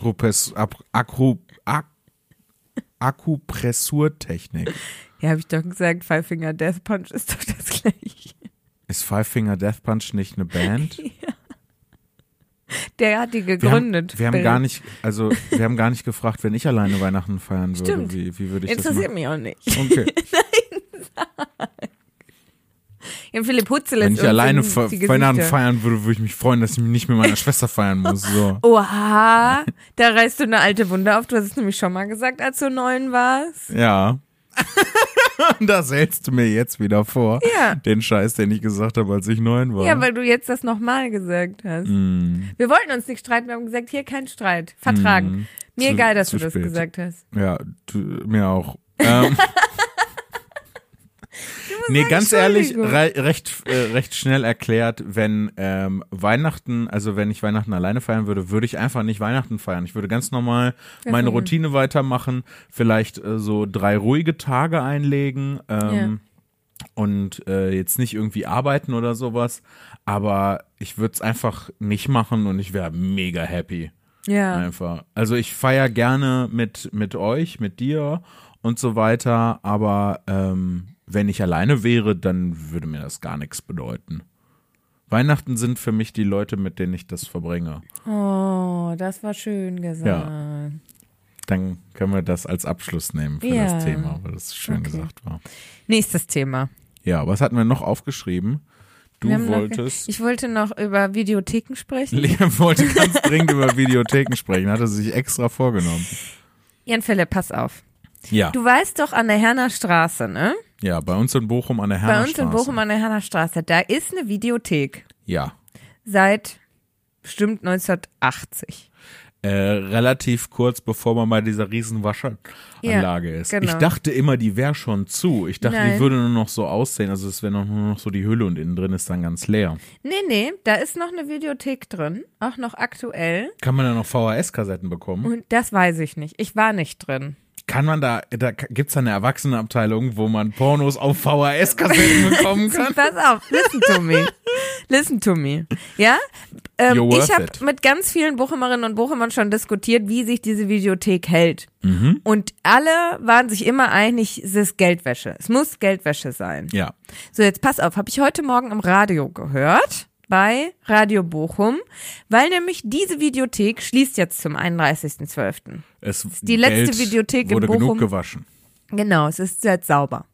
Akupressurtechnik. Ja, habe ich doch gesagt, Five-Finger Death Punch ist doch das gleiche. Ist Five Finger Death Punch nicht eine Band? Ja. Der hat die gegründet. Wir haben gar nicht gefragt, wenn ich alleine Weihnachten feiern würde. Stimmt. Wie würde ich Interessiert das mich auch nicht. Okay. Ja, Philipp Hutzel Wenn ich alleine die Weihnachten Gesichter. feiern würde, würde ich mich freuen, dass ich nicht mit meiner Schwester feiern muss. So. Oha, da reißt du eine alte Wunde auf. Du hast es nämlich schon mal gesagt, als du 9 warst. Ja. Das hältst du mir jetzt wieder vor. Ja. Den Scheiß, den ich gesagt habe, als ich 9 war. Ja, weil du jetzt das nochmal gesagt hast. Wir wollten uns nicht streiten, wir haben gesagt, hier kein Streit. Vertragen. Mir egal, dass du das spät. gesagt hast. Ja, mir auch. Nee, ganz ehrlich, recht schnell erklärt, wenn Weihnachten, also wenn ich Weihnachten alleine feiern würde, würde ich einfach nicht Weihnachten feiern. Ich würde ganz normal meine Routine weitermachen, vielleicht so 3 ruhige Tage einlegen und jetzt nicht irgendwie arbeiten oder sowas, aber ich würde es einfach nicht machen und ich wäre mega happy. Ja. Einfach. Also ich feiere gerne mit euch, mit dir und so weiter, aber wenn ich alleine wäre, dann würde mir das gar nichts bedeuten. Weihnachten sind für mich die Leute, mit denen ich das verbringe. Oh, das war schön gesagt. Ja. Dann können wir das als Abschluss nehmen für das Thema, weil das schön gesagt war. Nächstes Thema. Ja, was hatten wir noch aufgeschrieben? Du wolltest... Ich wollte noch über Videotheken sprechen. Lea wollte ganz dringend über Videotheken sprechen, hatte sie sich extra vorgenommen. Jan Philipp, pass auf. Ja. Du weißt doch an der Herner Straße, ne? Ja, bei uns in Bochum an der Herner Straße. Bei uns in Bochum an der Herner Straße, da ist eine Videothek. Ja. Seit bestimmt 1980. Relativ kurz bevor man bei dieser riesen Waschanlage ist. Genau. Ich dachte immer, die wäre schon zu. Ich dachte, die würde nur noch so aussehen. Also es wäre nur noch so die Hülle und innen drin ist dann ganz leer. Nee, da ist noch eine Videothek drin, auch noch aktuell. Kann man da noch VHS-Kassetten bekommen? Und das weiß ich nicht. Ich war nicht drin. Kann man da gibt's da eine Erwachsenenabteilung, wo man Pornos auf VHS-Kassetten bekommen kann? Pass auf, listen to me. Ja? Ich habe mit ganz vielen Bochumerinnen und Bochumern schon diskutiert, wie sich diese Videothek hält. Und alle waren sich immer einig, es ist Geldwäsche. Es muss Geldwäsche sein. Ja. So, jetzt pass auf, habe ich heute Morgen im Radio gehört, bei Radio Bochum, weil nämlich diese Videothek schließt jetzt zum 31.12. Es ist die letzte Videothek in wurde Bochum. genug gewaschen. Genau, es ist jetzt sauber.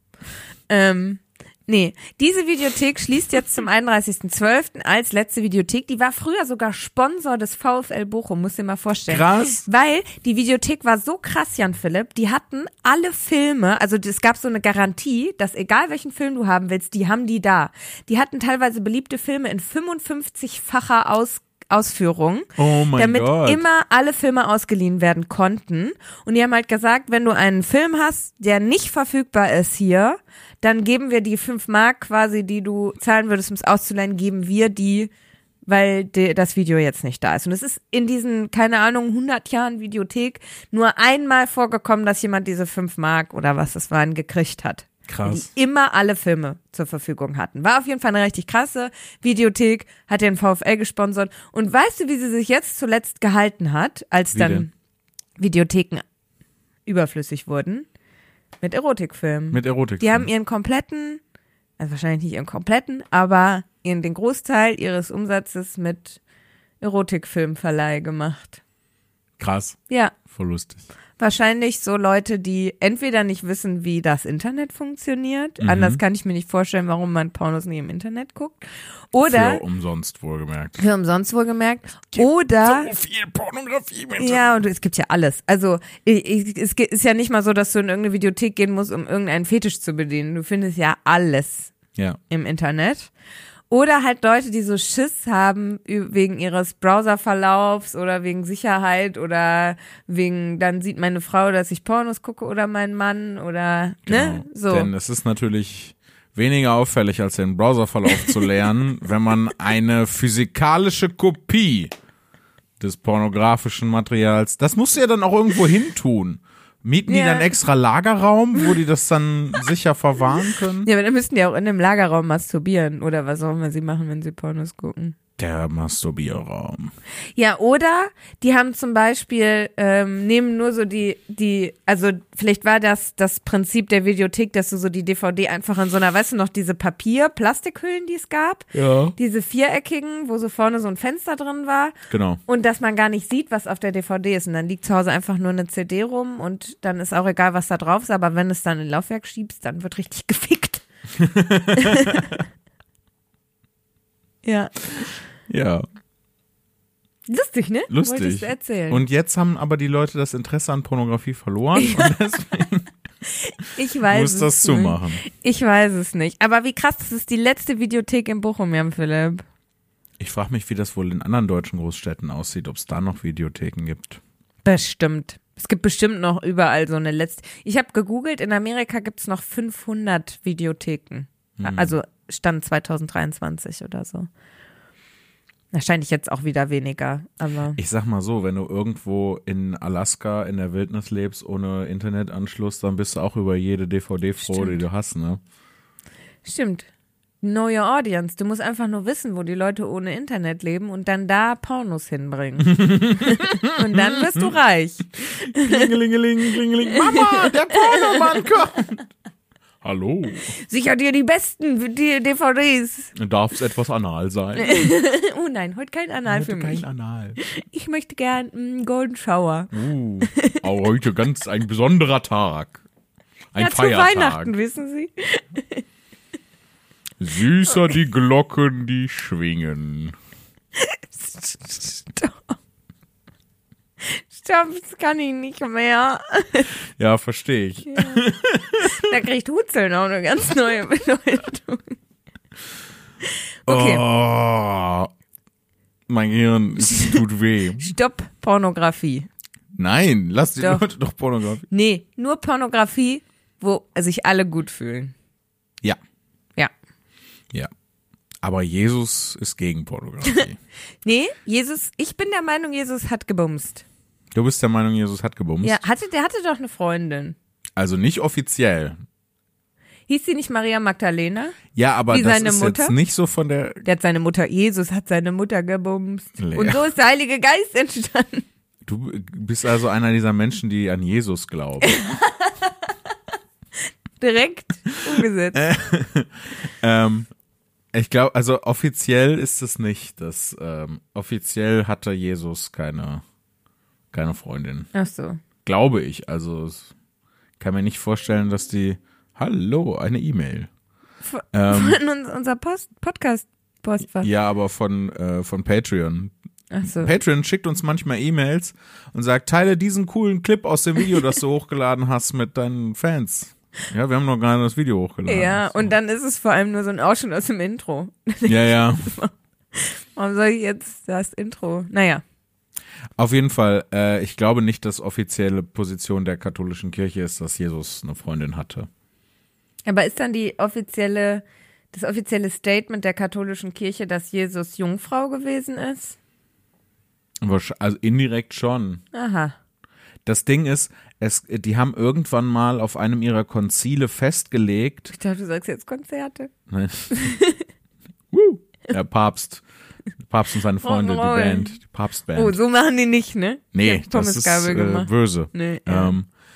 Diese Videothek schließt jetzt zum 31.12. als letzte Videothek. Die war früher sogar Sponsor des VfL Bochum, musst dir mal vorstellen. Krass. Weil die Videothek war so krass, Jan Philipp, die hatten alle Filme, also es gab so eine Garantie, dass egal welchen Film du haben willst, die haben die da. Die hatten teilweise beliebte Filme in 55-facher Ausführung, oh mein damit Gott. immer alle Filme ausgeliehen werden konnten. Und die haben halt gesagt, wenn du einen Film hast, der nicht verfügbar ist hier, dann geben wir die 5 Mark quasi, die du zahlen würdest, um es auszuleihen, geben wir die, weil das Video jetzt nicht da ist. Und es ist in diesen, keine Ahnung, 100 Jahren Videothek nur einmal vorgekommen, dass jemand diese 5 Mark oder was das waren, gekriegt hat. Krass. Die immer alle Filme zur Verfügung hatten. War auf jeden Fall eine richtig krasse Videothek, hat den VfL gesponsert. Und weißt du, wie sie sich jetzt zuletzt gehalten hat, als dann Videotheken überflüssig wurden? Mit Erotikfilmen. Die haben ihren kompletten, also wahrscheinlich nicht ihren kompletten, aber den Großteil ihres Umsatzes mit Erotikfilmverleih gemacht. Krass. Ja. Voll lustig. Wahrscheinlich so Leute, die entweder nicht wissen, wie das Internet funktioniert. Anders kann ich mir nicht vorstellen, warum man Pornos nie im Internet guckt. Oder Für umsonst wohlgemerkt. Für umsonst wohlgemerkt. Oder so viel Pornografie im Internet. ja, und es gibt ja alles. Also es ist ja nicht mal so, dass du in irgendeine Videothek gehen musst, um irgendeinen Fetisch zu bedienen. Du findest ja alles im Internet. Oder halt Leute, die so Schiss haben wegen ihres Browserverlaufs oder wegen Sicherheit oder wegen, dann sieht meine Frau, dass ich Pornos gucke oder mein Mann oder, ne? So. Denn es ist natürlich weniger auffällig, als den Browserverlauf zu lernen, wenn man eine physikalische Kopie des pornografischen Materials, das musst du ja dann auch irgendwo hin tun. Mieten die dann extra Lagerraum, wo die das dann sicher verwahren können? Ja, aber dann müssten die auch in dem Lagerraum masturbieren oder was auch immer sie machen, wenn sie Pornos gucken. Der Masturbierraum. Ja, oder die haben zum Beispiel, nehmen nur so also vielleicht war das Prinzip der Videothek, dass du so die DVD einfach in so einer, weißt du noch, diese Papier-Plastikhüllen, die es gab? Ja. Diese viereckigen, wo so vorne so ein Fenster drin war. Genau. Und dass man gar nicht sieht, was auf der DVD ist. Und dann liegt zu Hause einfach nur eine CD rum und dann ist auch egal, was da drauf ist. Aber wenn du es dann in Laufwerk schiebst, dann wird richtig gefickt. Ja. Ja. Lustig, ne? Lustig. Wolltest du erzählen. Und jetzt haben aber die Leute das Interesse an Pornografie verloren und deswegen ich weiß muss das zumachen. Ich weiß es nicht. Aber wie krass, das ist die letzte Videothek in Bochum, Jan Philipp. Ich frage mich, wie das wohl in anderen deutschen Großstädten aussieht, ob es da noch Videotheken gibt. Bestimmt. Es gibt bestimmt noch überall so eine letzte. Ich habe gegoogelt, in Amerika gibt es noch 500 Videotheken. Also Stand 2023 oder so. Wahrscheinlich jetzt auch wieder weniger, aber. Ich sag mal so, wenn du irgendwo in Alaska in der Wildnis lebst ohne Internetanschluss, dann bist du auch über jede DVD froh, die du hast, ne? Stimmt. Know your audience. Du musst einfach nur wissen, wo die Leute ohne Internet leben und dann da Pornos hinbringen. Und dann wirst du reich. Klingelingeling, klingeling. Mama, der Pornomann kommt. Hallo. Sicher dir die besten DVDs. Darf es etwas anal sein? Oh nein, heute kein Anal für mich. Kein Anal. Ich möchte gern einen Golden Shower. Auch heute ganz ein besonderer Tag. Ein ja, Feiertag. Zu Weihnachten, wissen Sie. Süßer die Glocken, die schwingen. Stopp, das kann ich nicht mehr. Ja, verstehe ich. Ja. Da kriegt Hutzeln auch eine ganz neue Bedeutung. Okay. Oh, mein Gehirn tut weh. Stopp Pornografie. Nein, lass die Leute doch Pornografie. Nee, nur Pornografie, wo sich alle gut fühlen. Ja. Ja. Ja. Aber Jesus ist gegen Pornografie. Nee, ich bin der Meinung, Jesus hat gebumst. Du bist der Meinung, Jesus hat gebumst? Ja, der hatte doch eine Freundin. Also nicht offiziell. Hieß sie nicht Maria Magdalena? Ja, aber wie das seine ist Mutter? Jetzt nicht so von der... Der hat seine Mutter, Jesus hat seine Mutter gebumst. Lea. Und so ist der Heilige Geist entstanden. Du bist also einer dieser Menschen, die an Jesus glauben. Direkt umgesetzt. Ich glaube, also offiziell ist es nicht. Offiziell hatte Jesus keine Freundin. Ach so. Glaube ich. Also ich kann mir nicht vorstellen, dass die... Hallo, eine E-Mail. Von unser Podcast-Postfach. Ja, aber von Patreon. Ach so. Patreon schickt uns manchmal E-Mails und sagt, teile diesen coolen Clip aus dem Video, das du hochgeladen hast mit deinen Fans. Ja, wir haben noch gerade das Video hochgeladen. Ja, so. Und dann ist es vor allem nur so ein Ausschnitt aus dem Intro. Ja. Warum soll ich jetzt das Intro? Naja. Auf jeden Fall, ich glaube nicht, dass offizielle Position der katholischen Kirche ist, dass Jesus eine Freundin hatte. Aber ist dann das offizielle Statement der katholischen Kirche, dass Jesus Jungfrau gewesen ist? Also indirekt schon. Aha. Das Ding ist, die haben irgendwann mal auf einem ihrer Konzile festgelegt. Ich dachte, du sagst jetzt Konzerte. Nein. Der Papst und seine Freunde, die Band, die Papstband. Oh, so machen die nicht, ne? Nee, das ist böse. Nee, ja.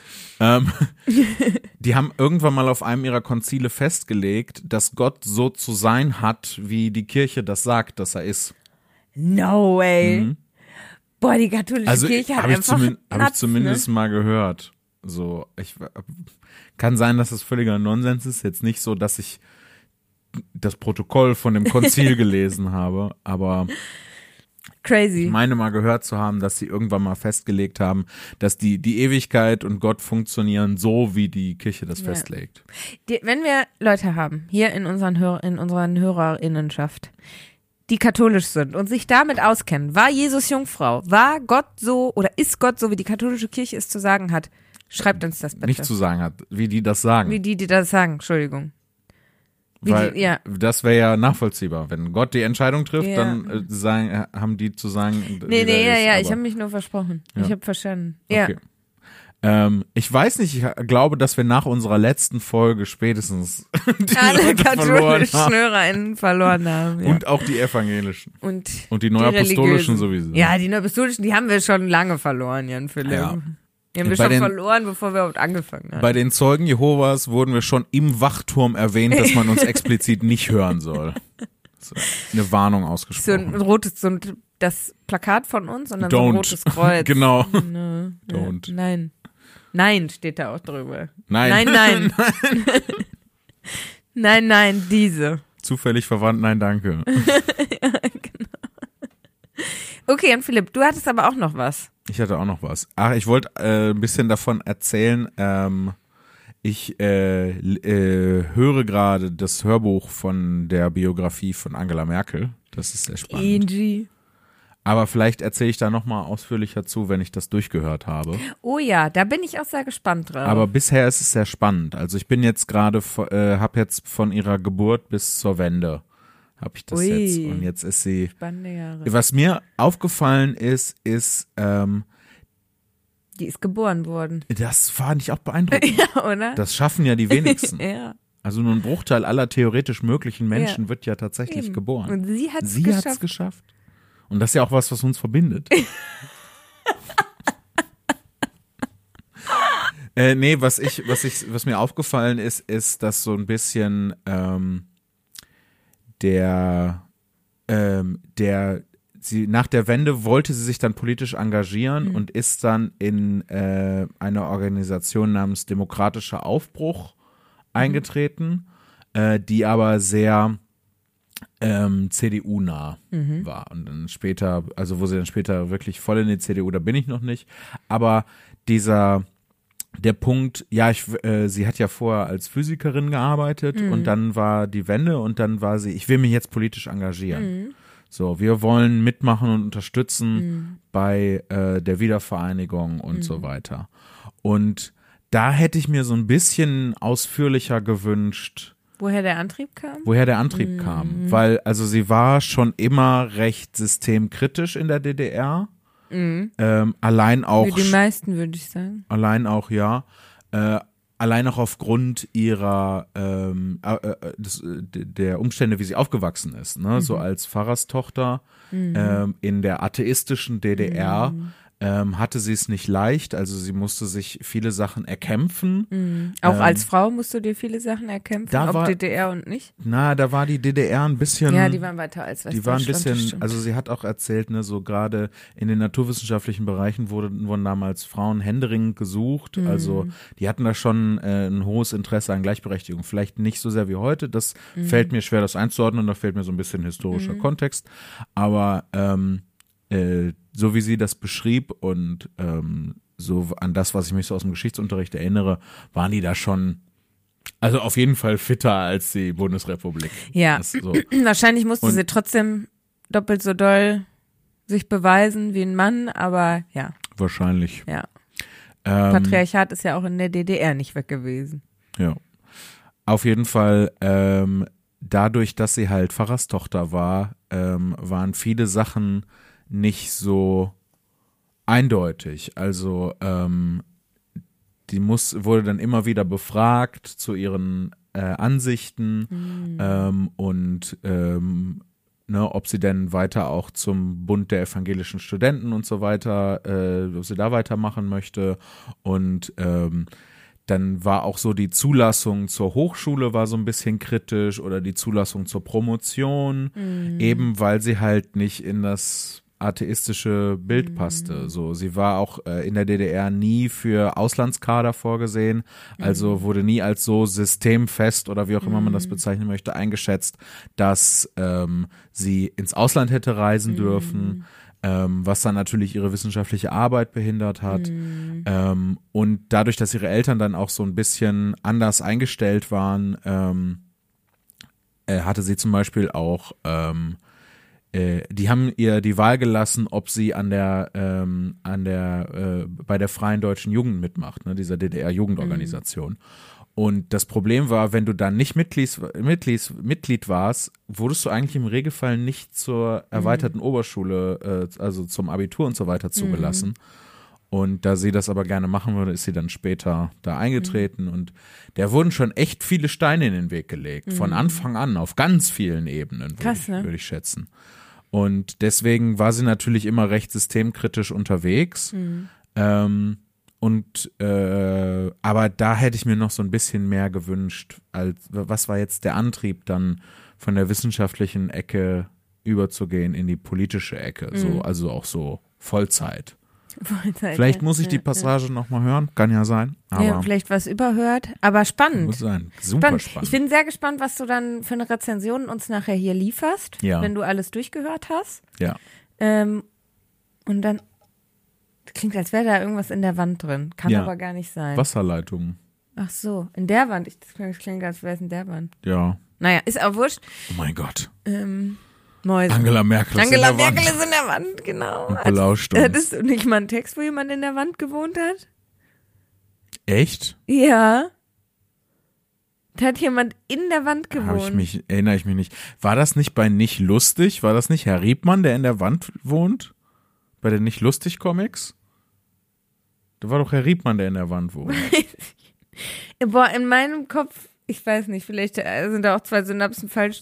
Die haben irgendwann mal auf einem ihrer Konzile festgelegt, dass Gott so zu sein hat, wie die Kirche das sagt, dass er ist. No way. Boah, die katholische Kirche hat einfach Habe ich zumindest mal gehört. So, kann sein, dass das völliger Nonsens ist. Jetzt nicht so, dass ich das Protokoll von dem Konzil gelesen habe, aber crazy. Ich meine mal gehört zu haben, dass sie irgendwann mal festgelegt haben, dass die Ewigkeit und Gott funktionieren so, wie die Kirche das festlegt. Wenn wir Leute haben, hier in unseren Hörerinnenschaft, die katholisch sind und sich damit auskennen, war Jesus Jungfrau, war Gott so oder ist Gott so, wie die katholische Kirche es zu sagen hat, schreibt uns das bitte. Nicht zu sagen hat, wie die das sagen. Wie die das sagen, Entschuldigung. Weil das wäre ja nachvollziehbar. Wenn Gott die Entscheidung trifft, dann haben die zu sagen. Nee, ich habe mich nur versprochen. Ja. Ich habe verstanden. Okay. Ich weiß nicht, ich glaube, dass wir nach unserer letzten Folge spätestens alle katholischen HörerInnen verloren haben. Ja. Und auch die evangelischen. Und die neuapostolischen sowieso. Ja, die neuapostolischen, die haben wir schon lange verloren, Jan Philipp. Ja. Die haben wir schon verloren, bevor wir überhaupt angefangen haben. Bei den Zeugen Jehovas wurden wir schon im Wachturm erwähnt, dass man uns explizit nicht hören soll. So, eine Warnung ausgesprochen. Das Plakat von uns und dann so ein rotes Kreuz. Genau. No. Don't. Ja, nein, steht da auch drüber. Nein. Nein, diese. Zufällig verwandt, nein, danke. Ja, genau. Okay, und Philipp, du hattest aber auch noch was. Ich hatte auch noch was. Ich wollte ein bisschen davon erzählen. Ich höre gerade das Hörbuch von der Biografie von Angela Merkel. Das ist sehr spannend. Angie. Aber vielleicht erzähle ich da nochmal ausführlicher zu, wenn ich das durchgehört habe. Oh ja, da bin ich auch sehr gespannt drauf. Aber bisher ist es sehr spannend. Also ich bin jetzt gerade, habe jetzt von ihrer Geburt bis zur Wende habe ich das jetzt. Und jetzt ist sie. Spannende Jahre. Was mir aufgefallen ist, die ist geboren worden. Das fand ich auch beeindruckend. Ja, oder? Das schaffen ja die wenigsten. Ja. Also nur ein Bruchteil aller theoretisch möglichen Menschen wird ja tatsächlich geboren. Und sie hat es geschafft. Und das ist ja auch was uns verbindet. Was mir aufgefallen ist, dass so ein bisschen sie nach der Wende wollte sie sich dann politisch engagieren und ist dann in eine Organisation namens Demokratischer Aufbruch eingetreten, die aber sehr CDU-nah war. Und dann später, also wo sie dann später wirklich voll in die CDU, da bin ich noch nicht. Aber der Punkt, sie hat ja vorher als Physikerin gearbeitet und dann war die Wende und dann war sie, ich will mich jetzt politisch engagieren. So, wir wollen mitmachen und unterstützen bei der Wiedervereinigung und so weiter. Und da hätte ich mir so ein bisschen ausführlicher gewünscht, woher der Antrieb kam, weil also sie war schon immer recht systemkritisch in der DDR. Allein auch. Wie die meisten, würde ich sagen. Allein auch, ja. Allein auch aufgrund ihrer der Umstände, wie sie aufgewachsen ist, ne? So als Pfarrerstochter in der atheistischen DDR hatte sie es nicht leicht, also sie musste sich viele Sachen erkämpfen. Auch als Frau musst du dir viele Sachen erkämpfen, ob DDR und nicht? Na, da war die DDR ein bisschen. Ja, die waren weiter als Westdeutschland. Die waren ein bisschen, also sie hat auch erzählt, ne, so gerade in den naturwissenschaftlichen Bereichen wurden damals Frauen händeringend gesucht, also die hatten da schon ein hohes Interesse an Gleichberechtigung, vielleicht nicht so sehr wie heute, das fällt mir schwer, das einzuordnen, da fehlt mir so ein bisschen historischer Kontext, aber so wie sie das beschrieb und so an das, was ich mich so aus dem Geschichtsunterricht erinnere, waren die da schon, also auf jeden Fall fitter als die Bundesrepublik. Ja, wahrscheinlich musste sie trotzdem doppelt so doll sich beweisen wie ein Mann, aber ja. Wahrscheinlich. Ja. Patriarchat ist ja auch in der DDR nicht weg gewesen. Ja. Auf jeden Fall, dadurch, dass sie halt Pfarrerstochter war, waren viele Sachen nicht so eindeutig. Also die wurde dann immer wieder befragt zu ihren Ansichten und ob sie denn weiter auch zum Bund der evangelischen Studenten und so weiter, ob sie da weitermachen möchte. Und dann war auch so die Zulassung zur Hochschule war so ein bisschen kritisch oder die Zulassung zur Promotion, eben weil sie halt nicht in das atheistische Bild passte. So, sie war auch in der DDR nie für Auslandskader vorgesehen, also wurde nie als so systemfest oder wie auch immer man das bezeichnen möchte, eingeschätzt, dass sie ins Ausland hätte reisen dürfen, was dann natürlich ihre wissenschaftliche Arbeit behindert hat. Und dadurch, dass ihre Eltern dann auch so ein bisschen anders eingestellt waren, hatte sie zum Beispiel auch die haben ihr die Wahl gelassen, ob sie bei der Freien Deutschen Jugend mitmacht, ne, dieser DDR-Jugendorganisation. Und das Problem war, wenn du dann nicht Mitglied warst, wurdest du eigentlich im Regelfall nicht zur erweiterten Oberschule, also zum Abitur und so weiter zugelassen. Und da sie das aber gerne machen würde, ist sie dann später da eingetreten und der wurden schon echt viele Steine in den Weg gelegt, von Anfang an, auf ganz vielen Ebenen, würde ich schätzen. Und deswegen war sie natürlich immer recht systemkritisch unterwegs. Aber da hätte ich mir noch so ein bisschen mehr gewünscht, was war jetzt der Antrieb, dann von der wissenschaftlichen Ecke überzugehen in die politische Ecke, so, also auch so Vollzeit. Vielleicht muss ich die Passage nochmal hören, kann ja sein. Aber ja, vielleicht was überhört, aber spannend. Muss sein, super spannend. Ich bin sehr gespannt, was du dann für eine Rezension uns nachher hier lieferst, wenn du alles durchgehört hast. Ja. Und dann klingt, als wäre da irgendwas in der Wand drin, kann aber gar nicht sein. Wasserleitungen. Ach so, in der Wand. Das klingt, als wäre es in der Wand. Ja. Naja, ist auch wurscht. Oh mein Gott. Mäuse. Angela Merkel ist Angela Merkel ist in der Wand, genau. Belauscht uns. Hattest du nicht mal einen Text, wo jemand in der Wand gewohnt hat? Echt? Ja. Da hat jemand in der Wand gewohnt. Erinnere ich mich nicht. War das nicht bei Nicht Lustig? War das nicht Herr Riebmann, der in der Wand wohnt? Bei den Nicht Lustig Comics? Da war doch Herr Riebmann, der in der Wand wohnt. Boah, in meinem Kopf, ich weiß nicht, vielleicht sind da auch zwei Synapsen falsch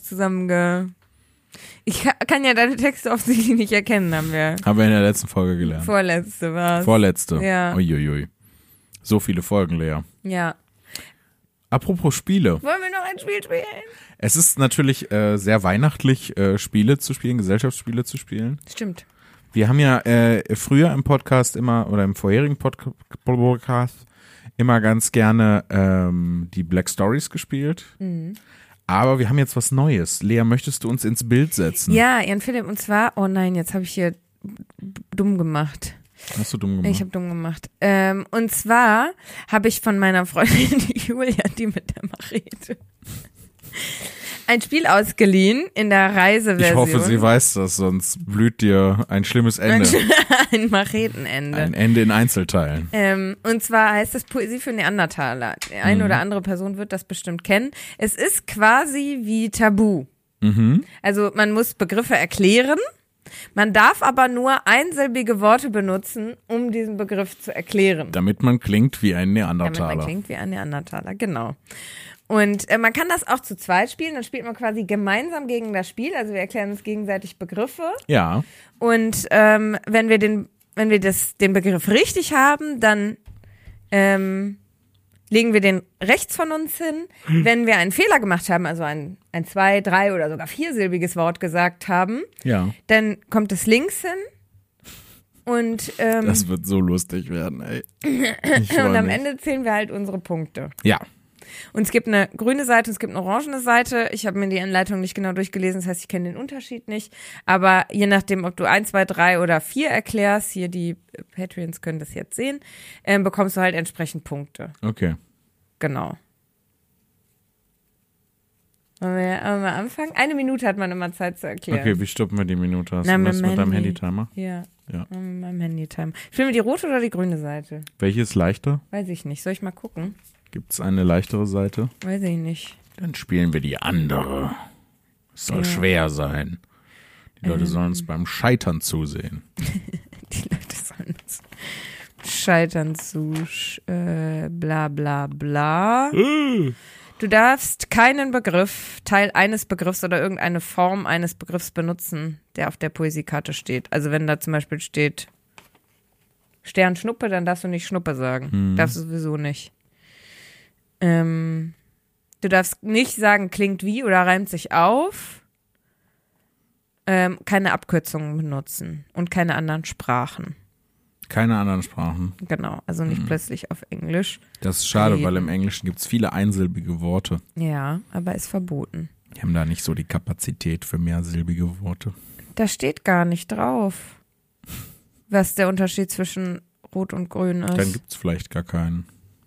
Ich kann ja deine Texte offensichtlich nicht erkennen, haben wir in der letzten Folge gelernt. Vorletzte war's. Vorletzte? Ja. Uiuiui. So viele Folgen, Lea. Ja. Apropos Spiele. Wollen wir noch ein Spiel spielen? Es ist natürlich sehr weihnachtlich, Spiele zu spielen, Gesellschaftsspiele zu spielen. Stimmt. Wir haben ja früher im Podcast immer, oder im vorherigen Podcast immer ganz gerne die Black Stories gespielt. Aber wir haben jetzt was Neues. Lea, möchtest du uns ins Bild setzen? Ja, Jan Philipp, und zwar, oh nein, jetzt habe ich hier dumm gemacht. Hast du dumm gemacht? Ich habe dumm gemacht. Und zwar habe ich von meiner Freundin die Julia, die mit der Machete, ein Spiel ausgeliehen in der Reiseversion. Ich hoffe, sie weiß das, sonst blüht dir ein schlimmes Ende. Ein Machetenende. Ein Ende in Einzelteilen. Und zwar heißt das Poesie für Neandertaler. Die eine oder andere Person wird das bestimmt kennen. Es ist quasi wie Tabu. Also man muss Begriffe erklären. Man darf aber nur einsilbige Worte benutzen, um diesen Begriff zu erklären. Damit man klingt wie ein Neandertaler. Genau. Und man kann das auch zu zweit spielen, dann spielt man quasi gemeinsam gegen das Spiel, also wir erklären uns gegenseitig Begriffe. Ja. Und wenn wir den Begriff richtig haben, dann legen wir den rechts von uns hin. Wenn wir einen Fehler gemacht haben, also ein 2-, 3- oder sogar 4-silbiges Wort gesagt haben, dann kommt es links hin. Und das wird so lustig werden, ey. Und am Ende zählen wir halt unsere Punkte. Ja. Und es gibt eine grüne Seite, es gibt eine orangene Seite. Ich habe mir die Anleitung nicht genau durchgelesen, das heißt, ich kenne den Unterschied nicht. Aber je nachdem, ob du 1, 2, 3 oder 4 erklärst, hier die Patreons können das jetzt sehen, bekommst du halt entsprechend Punkte. Okay. Genau. Wollen wir anfangen? 1 Minute hat man immer Zeit zu erklären. Okay, wie stoppen wir die Minute? Hast du das mit deinem Handy-Timer? Ja. Mit meinem Handy-Timer. Spielen wir die rote oder die grüne Seite? Welche ist leichter? Weiß ich nicht. Soll ich mal gucken? Gibt es eine leichtere Seite? Weiß ich nicht. Dann spielen wir die andere. Es soll schwer sein. Die Leute sollen uns beim Scheitern zusehen. Die Leute sollen uns scheitern zu bla bla bla. Du darfst keinen Begriff, Teil eines Begriffs oder irgendeine Form eines Begriffs benutzen, der auf der Poesiekarte steht. Also wenn da zum Beispiel steht Sternschnuppe, dann darfst du nicht Schnuppe sagen. Darfst du sowieso nicht. Du darfst nicht sagen, klingt wie oder reimt sich auf. Keine Abkürzungen benutzen und keine anderen Sprachen. Keine anderen Sprachen. Genau, also nicht plötzlich auf Englisch. Das ist schade, reden. weil im Englischen gibt es viele einsilbige Worte. Ja, aber ist verboten. Die haben da nicht so die Kapazität für mehrsilbige Worte. Da steht gar nicht drauf, was der Unterschied zwischen Rot und Grün ist. Dann gibt es vielleicht gar keinen.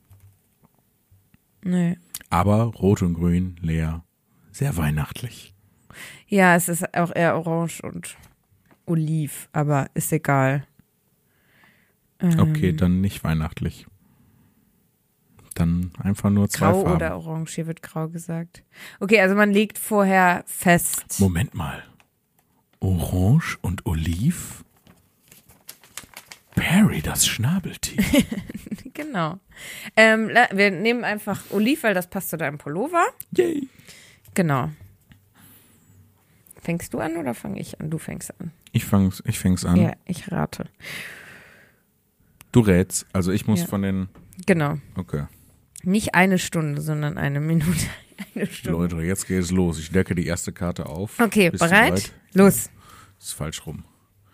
Nee. Aber Rot und Grün, Lea, sehr weihnachtlich. Ja, es ist auch eher orange und oliv, aber ist egal. Okay, dann nicht weihnachtlich. Dann einfach nur zwei Grau Farben. oder orange, hier wird grau gesagt. Okay, also man legt vorher fest. Moment mal. Orange und Oliv? Perry, das Schnabeltier. Genau. Wir nehmen einfach Oliv, weil das passt zu deinem Pullover. Yay. Genau. Fängst du an oder fange ich an? Du fängst an. Ich fäng's an. Ja, ich rate. Du rätst, also ich muss Ja. von den... Genau. Okay. Nicht eine Stunde, sondern eine Minute. Eine Stunde. Leute, jetzt geht es los. Ich decke die erste Karte auf. Okay, Bist du bereit? Los. Ist falsch rum.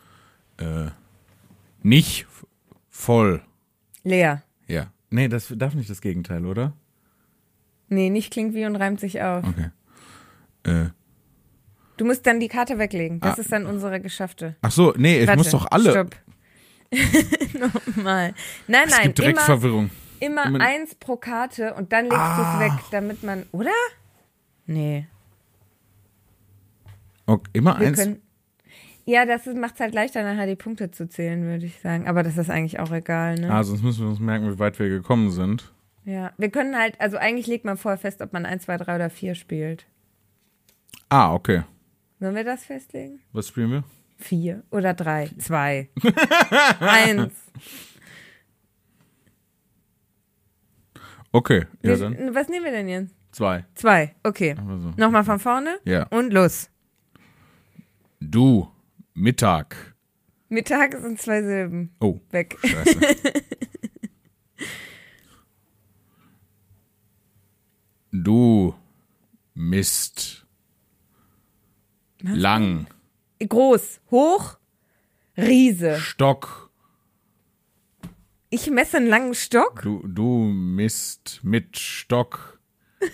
Nicht voll. Lea. Ja. Nee, das darf nicht das Gegenteil, oder? Nee, nicht klingt wie und reimt sich auf. Okay. Du musst dann die Karte weglegen. Das ist dann unsere geschaffte. Ach so, nee, ich Warte, muss doch alle... Stopp. Nochmal. Nein, Es gibt direkt Verwirrung. Immer eins pro Karte und dann legst du es weg, damit man, oder? Nee. Okay, immer Wir eins? können, ja, das macht es halt leichter, nachher die Punkte zu zählen, würde ich sagen. Aber das ist eigentlich auch egal, ne? Ah, sonst müssen wir uns merken, wie weit wir gekommen sind. Ja, wir können halt, also eigentlich legt man vorher fest, ob man 1, 2, 3 oder 4 spielt. Ah, okay. Sollen wir das festlegen? Was spielen wir? 4 oder 3, 2, 1. Okay, ja dann. Was nehmen wir denn jetzt? 2. 2, okay. Aber so. Nochmal von vorne Ja. und los. Du, Mittag. Mittag sind 2 Silben. Oh, Weg. scheiße. Du, Mist. Lang. Groß, hoch, Riese. Stock. Ich messe einen langen Stock. Du Mist mit Stock.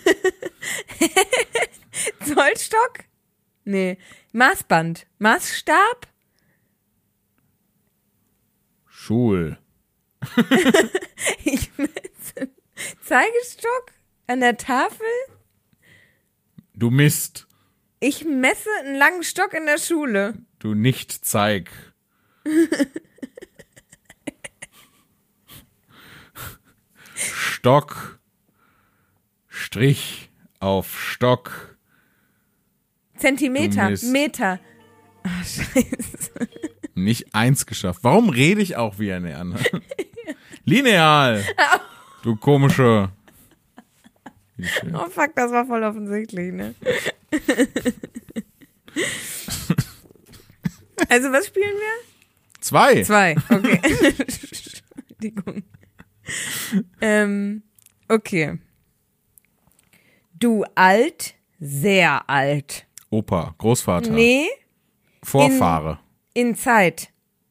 Zollstock? Nee. Maßband. Maßstab? Schul. Ich messe Zeigestock an der Tafel? Du Mist. Ich messe einen langen Stock in der Schule. Du nicht zeig. Stock. Strich auf Stock. Zentimeter, Du Mist. Meter. Ach, scheiße. Nicht 1 geschafft. Warum rede ich auch wie eine andere? Lineal. Du komische. Oh fuck, das war voll offensichtlich, ne? Also, was spielen wir? 2. 2, okay. Entschuldigung. Okay. Du alt, sehr alt. Opa, Großvater. Nee, Vorfahre. in Zeit.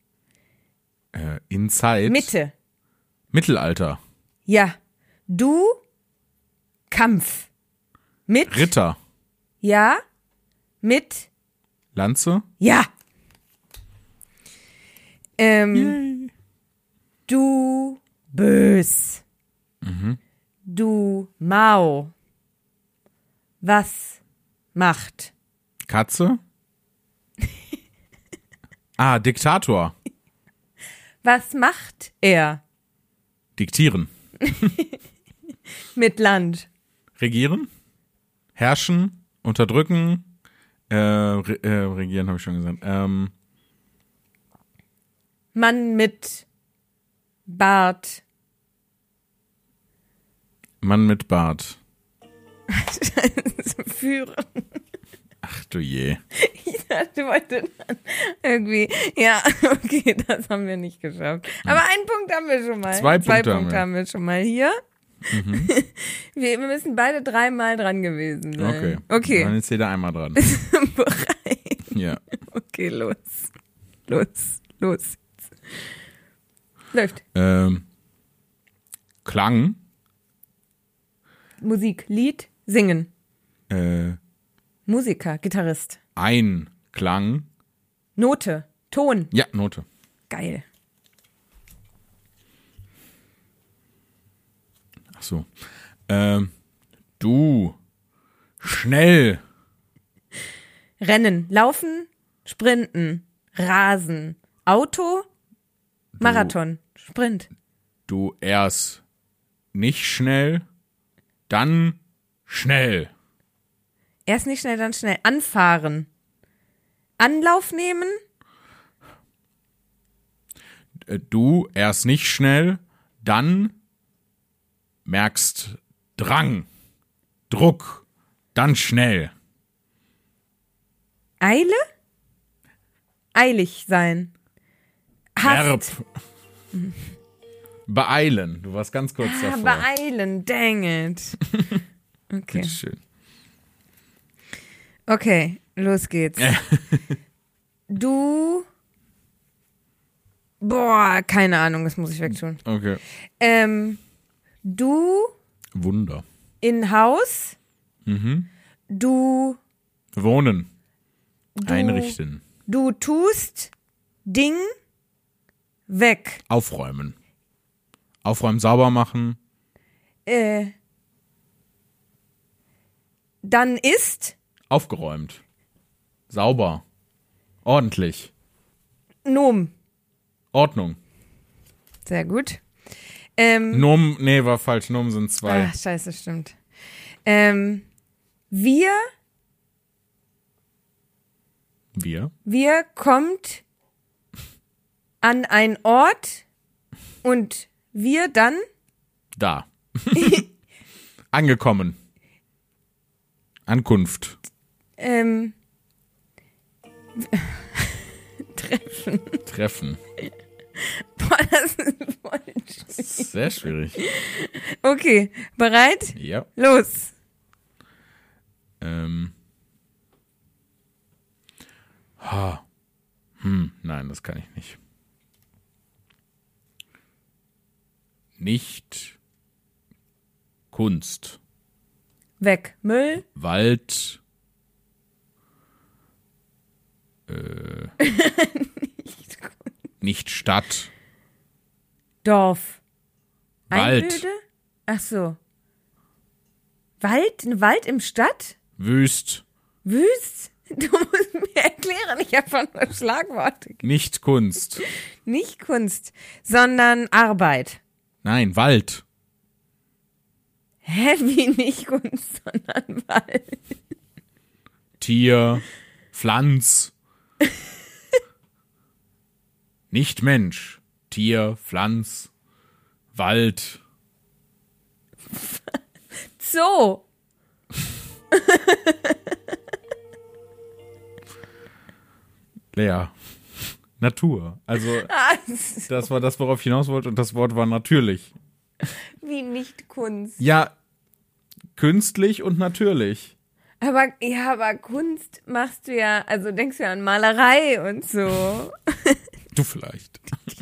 In Zeit. Mitte. Mittelalter. Ja. Du, Kampf. Mit. Ritter. Ja. Mit. Lanze. Ja. Du, bös. Du, mau. Was macht? Katze. Diktator. Was macht er Diktieren. mit Land? Regieren. Herrschen. Unterdrücken. Regieren habe ich schon gesagt. Mann mit Bart. Mann mit Bart. Führen. Ach du je. Ich dachte, wollte dann irgendwie. Ja, okay, das haben wir nicht geschafft. Aber einen Punkt haben wir schon mal. 2 Punkte Punkte haben wir schon mal hier. Wir müssen beide 3-mal dran gewesen sein. Okay. Dann ist jeder einmal dran. Bereit? Ja. Okay, los. Läuft. Klang. Musik, Lied, Singen. Äh, Musiker, Gitarrist. ein Klang. Note, Ton. Ja, Note. Geil. Ach so. Du. Schnell. Rennen, laufen, sprinten, rasen. Auto, Marathon, Sprint. Du erst nicht schnell, dann schnell. Erst nicht schnell, dann schnell. Anfahren. Anlauf nehmen. Du erst nicht schnell, dann merkst Drang, Druck, dann schnell. Eile? Eilig sein. Verb. Hast. Beeilen. Du warst ganz kurz davor. Beeilen, dang it. Okay. Bitteschön. Okay, los geht's. Du. Boah, keine Ahnung, das muss ich wegtun. Okay. Du Wunder. in Haus. Mhm. Du Wohnen. Einrichten. Du tust Ding weg. Aufräumen. Aufräumen, sauber machen. Dann ist Aufgeräumt. Sauber. Ordentlich. Nom. Ordnung. Sehr gut. Nomen, nee, war falsch. Nomen sind 2. Ach, scheiße, stimmt. Wir kommt an einen Ort und wir dann Da. Angekommen. Ankunft. Treffen. Boah, das ist voll schwierig. Sehr schwierig. Okay, bereit? Ja. Los. Nein, das kann ich nicht. Nicht Kunst. Weg. Müll. Wald. Nicht Stadt. Dorf. Wald. Einöde? Ach so. Wald? Ein Wald im Stadt? Wüst. Wüst? Du musst mir erklären, ich habe von nur Schlagworte. Nicht Kunst. Nicht Kunst, sondern Arbeit. Nein, Wald. Hä, wie nicht Kunst, sondern Wald? Tier. Pflanz. Nicht Mensch. Tier, Pflanz, Wald. Zoo. Lea. Natur. Also, das war das, worauf ich hinaus wollte, und das Wort war natürlich. Wie nicht Kunst. Ja, künstlich und natürlich. Aber Kunst machst du ja, also denkst du ja an Malerei und so. Du vielleicht.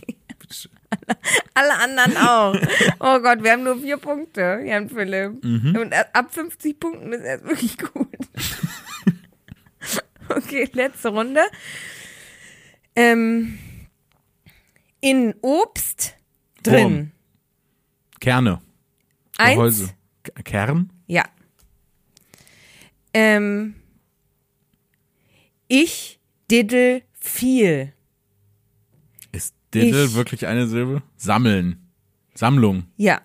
Alle anderen auch. Oh Gott, wir haben nur 4 Punkte, Jan Philipp. Und ab 50 Punkten ist erst wirklich gut. Okay, letzte Runde. In Obst drin. Wurm. Kerne. Gehäuse. Kern? Ja. Ich diddel viel. Ist diddle wirklich eine Silbe? Sammeln. Sammlung. Ja.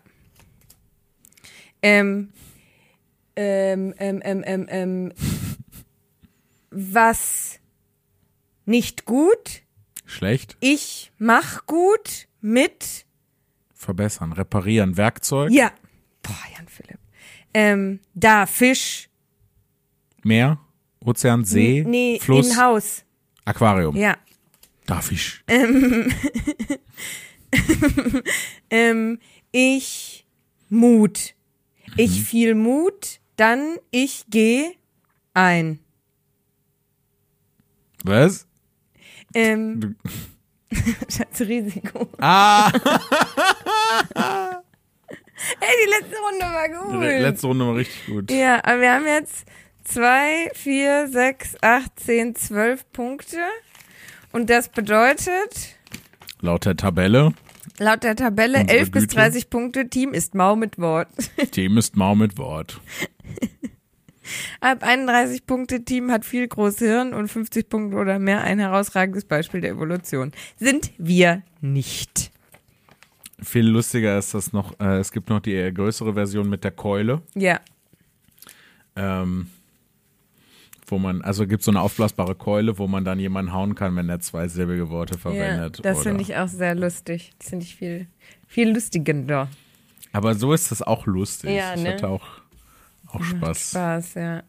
Was nicht gut. Schlecht. Ich mach gut mit. Verbessern, reparieren, Werkzeug. Ja. Boah, Jan Philipp. Da Fisch. Meer, Ozean, See, Nee, Fluss. in Haus. Aquarium. Ja. Da Fisch. Ich Mut. Ich viel Mut, dann ich geh ein. Was? Schatz, Risiko. Ah! Ey, die letzte Runde war gut. Die letzte Runde war richtig gut. Ja, aber wir haben jetzt 2, 4, 6, 8, 10, 12 Punkte. Und das bedeutet, Laut der Tabelle, unsere 11 bis Güte. 30 Punkte. Team ist mau mit Wort. Team ist mau mit Wort. Ab 31 Punkte. Team hat viel Großhirn und 50 Punkte oder mehr. Ein herausragendes Beispiel der Evolution. Sind wir nicht. Viel lustiger ist das noch, es gibt noch die eher größere Version mit der Keule. Ja. Wo man, also gibt so eine aufblasbare Keule, wo man dann jemanden hauen kann, wenn er zweisilbige Worte verwendet. Ja, das finde ich auch sehr lustig. Das finde ich viel lustigender. Aber so ist das auch lustig. Ja, ne? Ich hatte auch Spaß. Spaß, ja.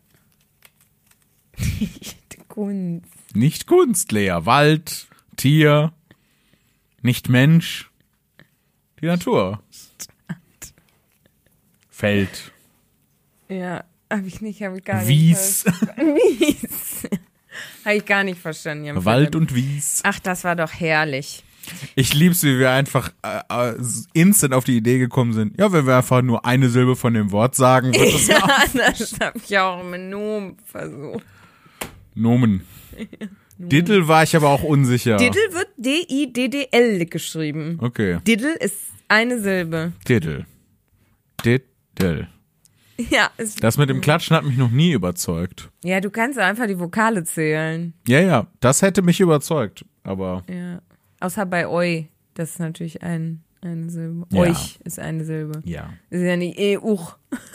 Kunst. Nicht Kunst, Lea. Wald, Tier, nicht Mensch. Die Natur. Feld. Ja, habe ich gar nicht. Wies. Wies. Habe ich gar nicht verstanden. Jan Wald Philipp. und Wies. Ach, das war doch herrlich. Ich lieb's, wie wir einfach instant auf die Idee gekommen sind. Ja, wenn wir einfach nur eine Silbe von dem Wort sagen, wird das Ja, das habe ich auch mit Nomen versucht. Nomen. Diddle war ich aber auch unsicher. Diddle wird D-I-D-D-L geschrieben. Okay. Diddle ist eine Silbe. Diddle. Diddle. Ja, Das mit dem Klatschen hat mich noch nie überzeugt. ja, du kannst einfach die Vokale zählen. Ja, das hätte mich überzeugt, aber Ja. Außer bei eu. Das ist natürlich eine Silbe. Ja. Euch ist eine Silbe. ja. Das ist ja nicht uch.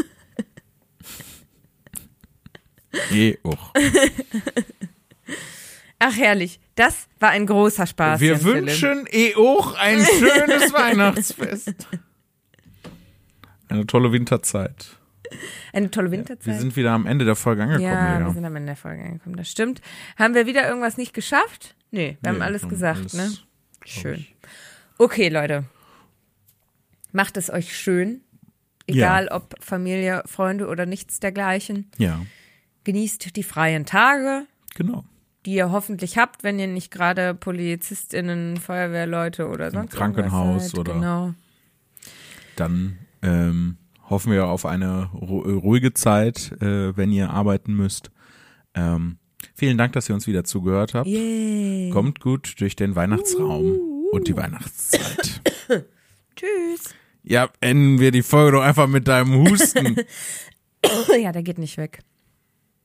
Auch. Ach, herrlich. Das war ein großer Spaß. Wir Jan Philipp. wünschen auch ein schönes Weihnachtsfest. Eine tolle Winterzeit. Eine tolle Winterzeit. Wir sind wieder am Ende der Folge angekommen. Ja, Lea. wir sind am Ende der Folge angekommen, das stimmt. Haben wir wieder irgendwas nicht geschafft? Nee, wir haben alles wir haben gesagt, alles, ne? glaub Schön. ich. Okay, Leute. Macht es euch schön. Egal ob Familie, Freunde oder nichts dergleichen. Ja, Genießt die freien Tage, genau. die ihr hoffentlich habt, wenn ihr nicht gerade PolizistInnen, Feuerwehrleute oder sonst Krankenhaus irgendwas seid. oder- Genau. Dann hoffen wir auf eine ruhige Zeit, wenn ihr arbeiten müsst. Vielen Dank, dass ihr uns wieder zugehört habt. Yay. Kommt gut durch den Weihnachtsraum und die Weihnachtszeit. Tschüss. Ja, enden wir die Folge doch einfach mit deinem Husten. Ja, der geht nicht weg.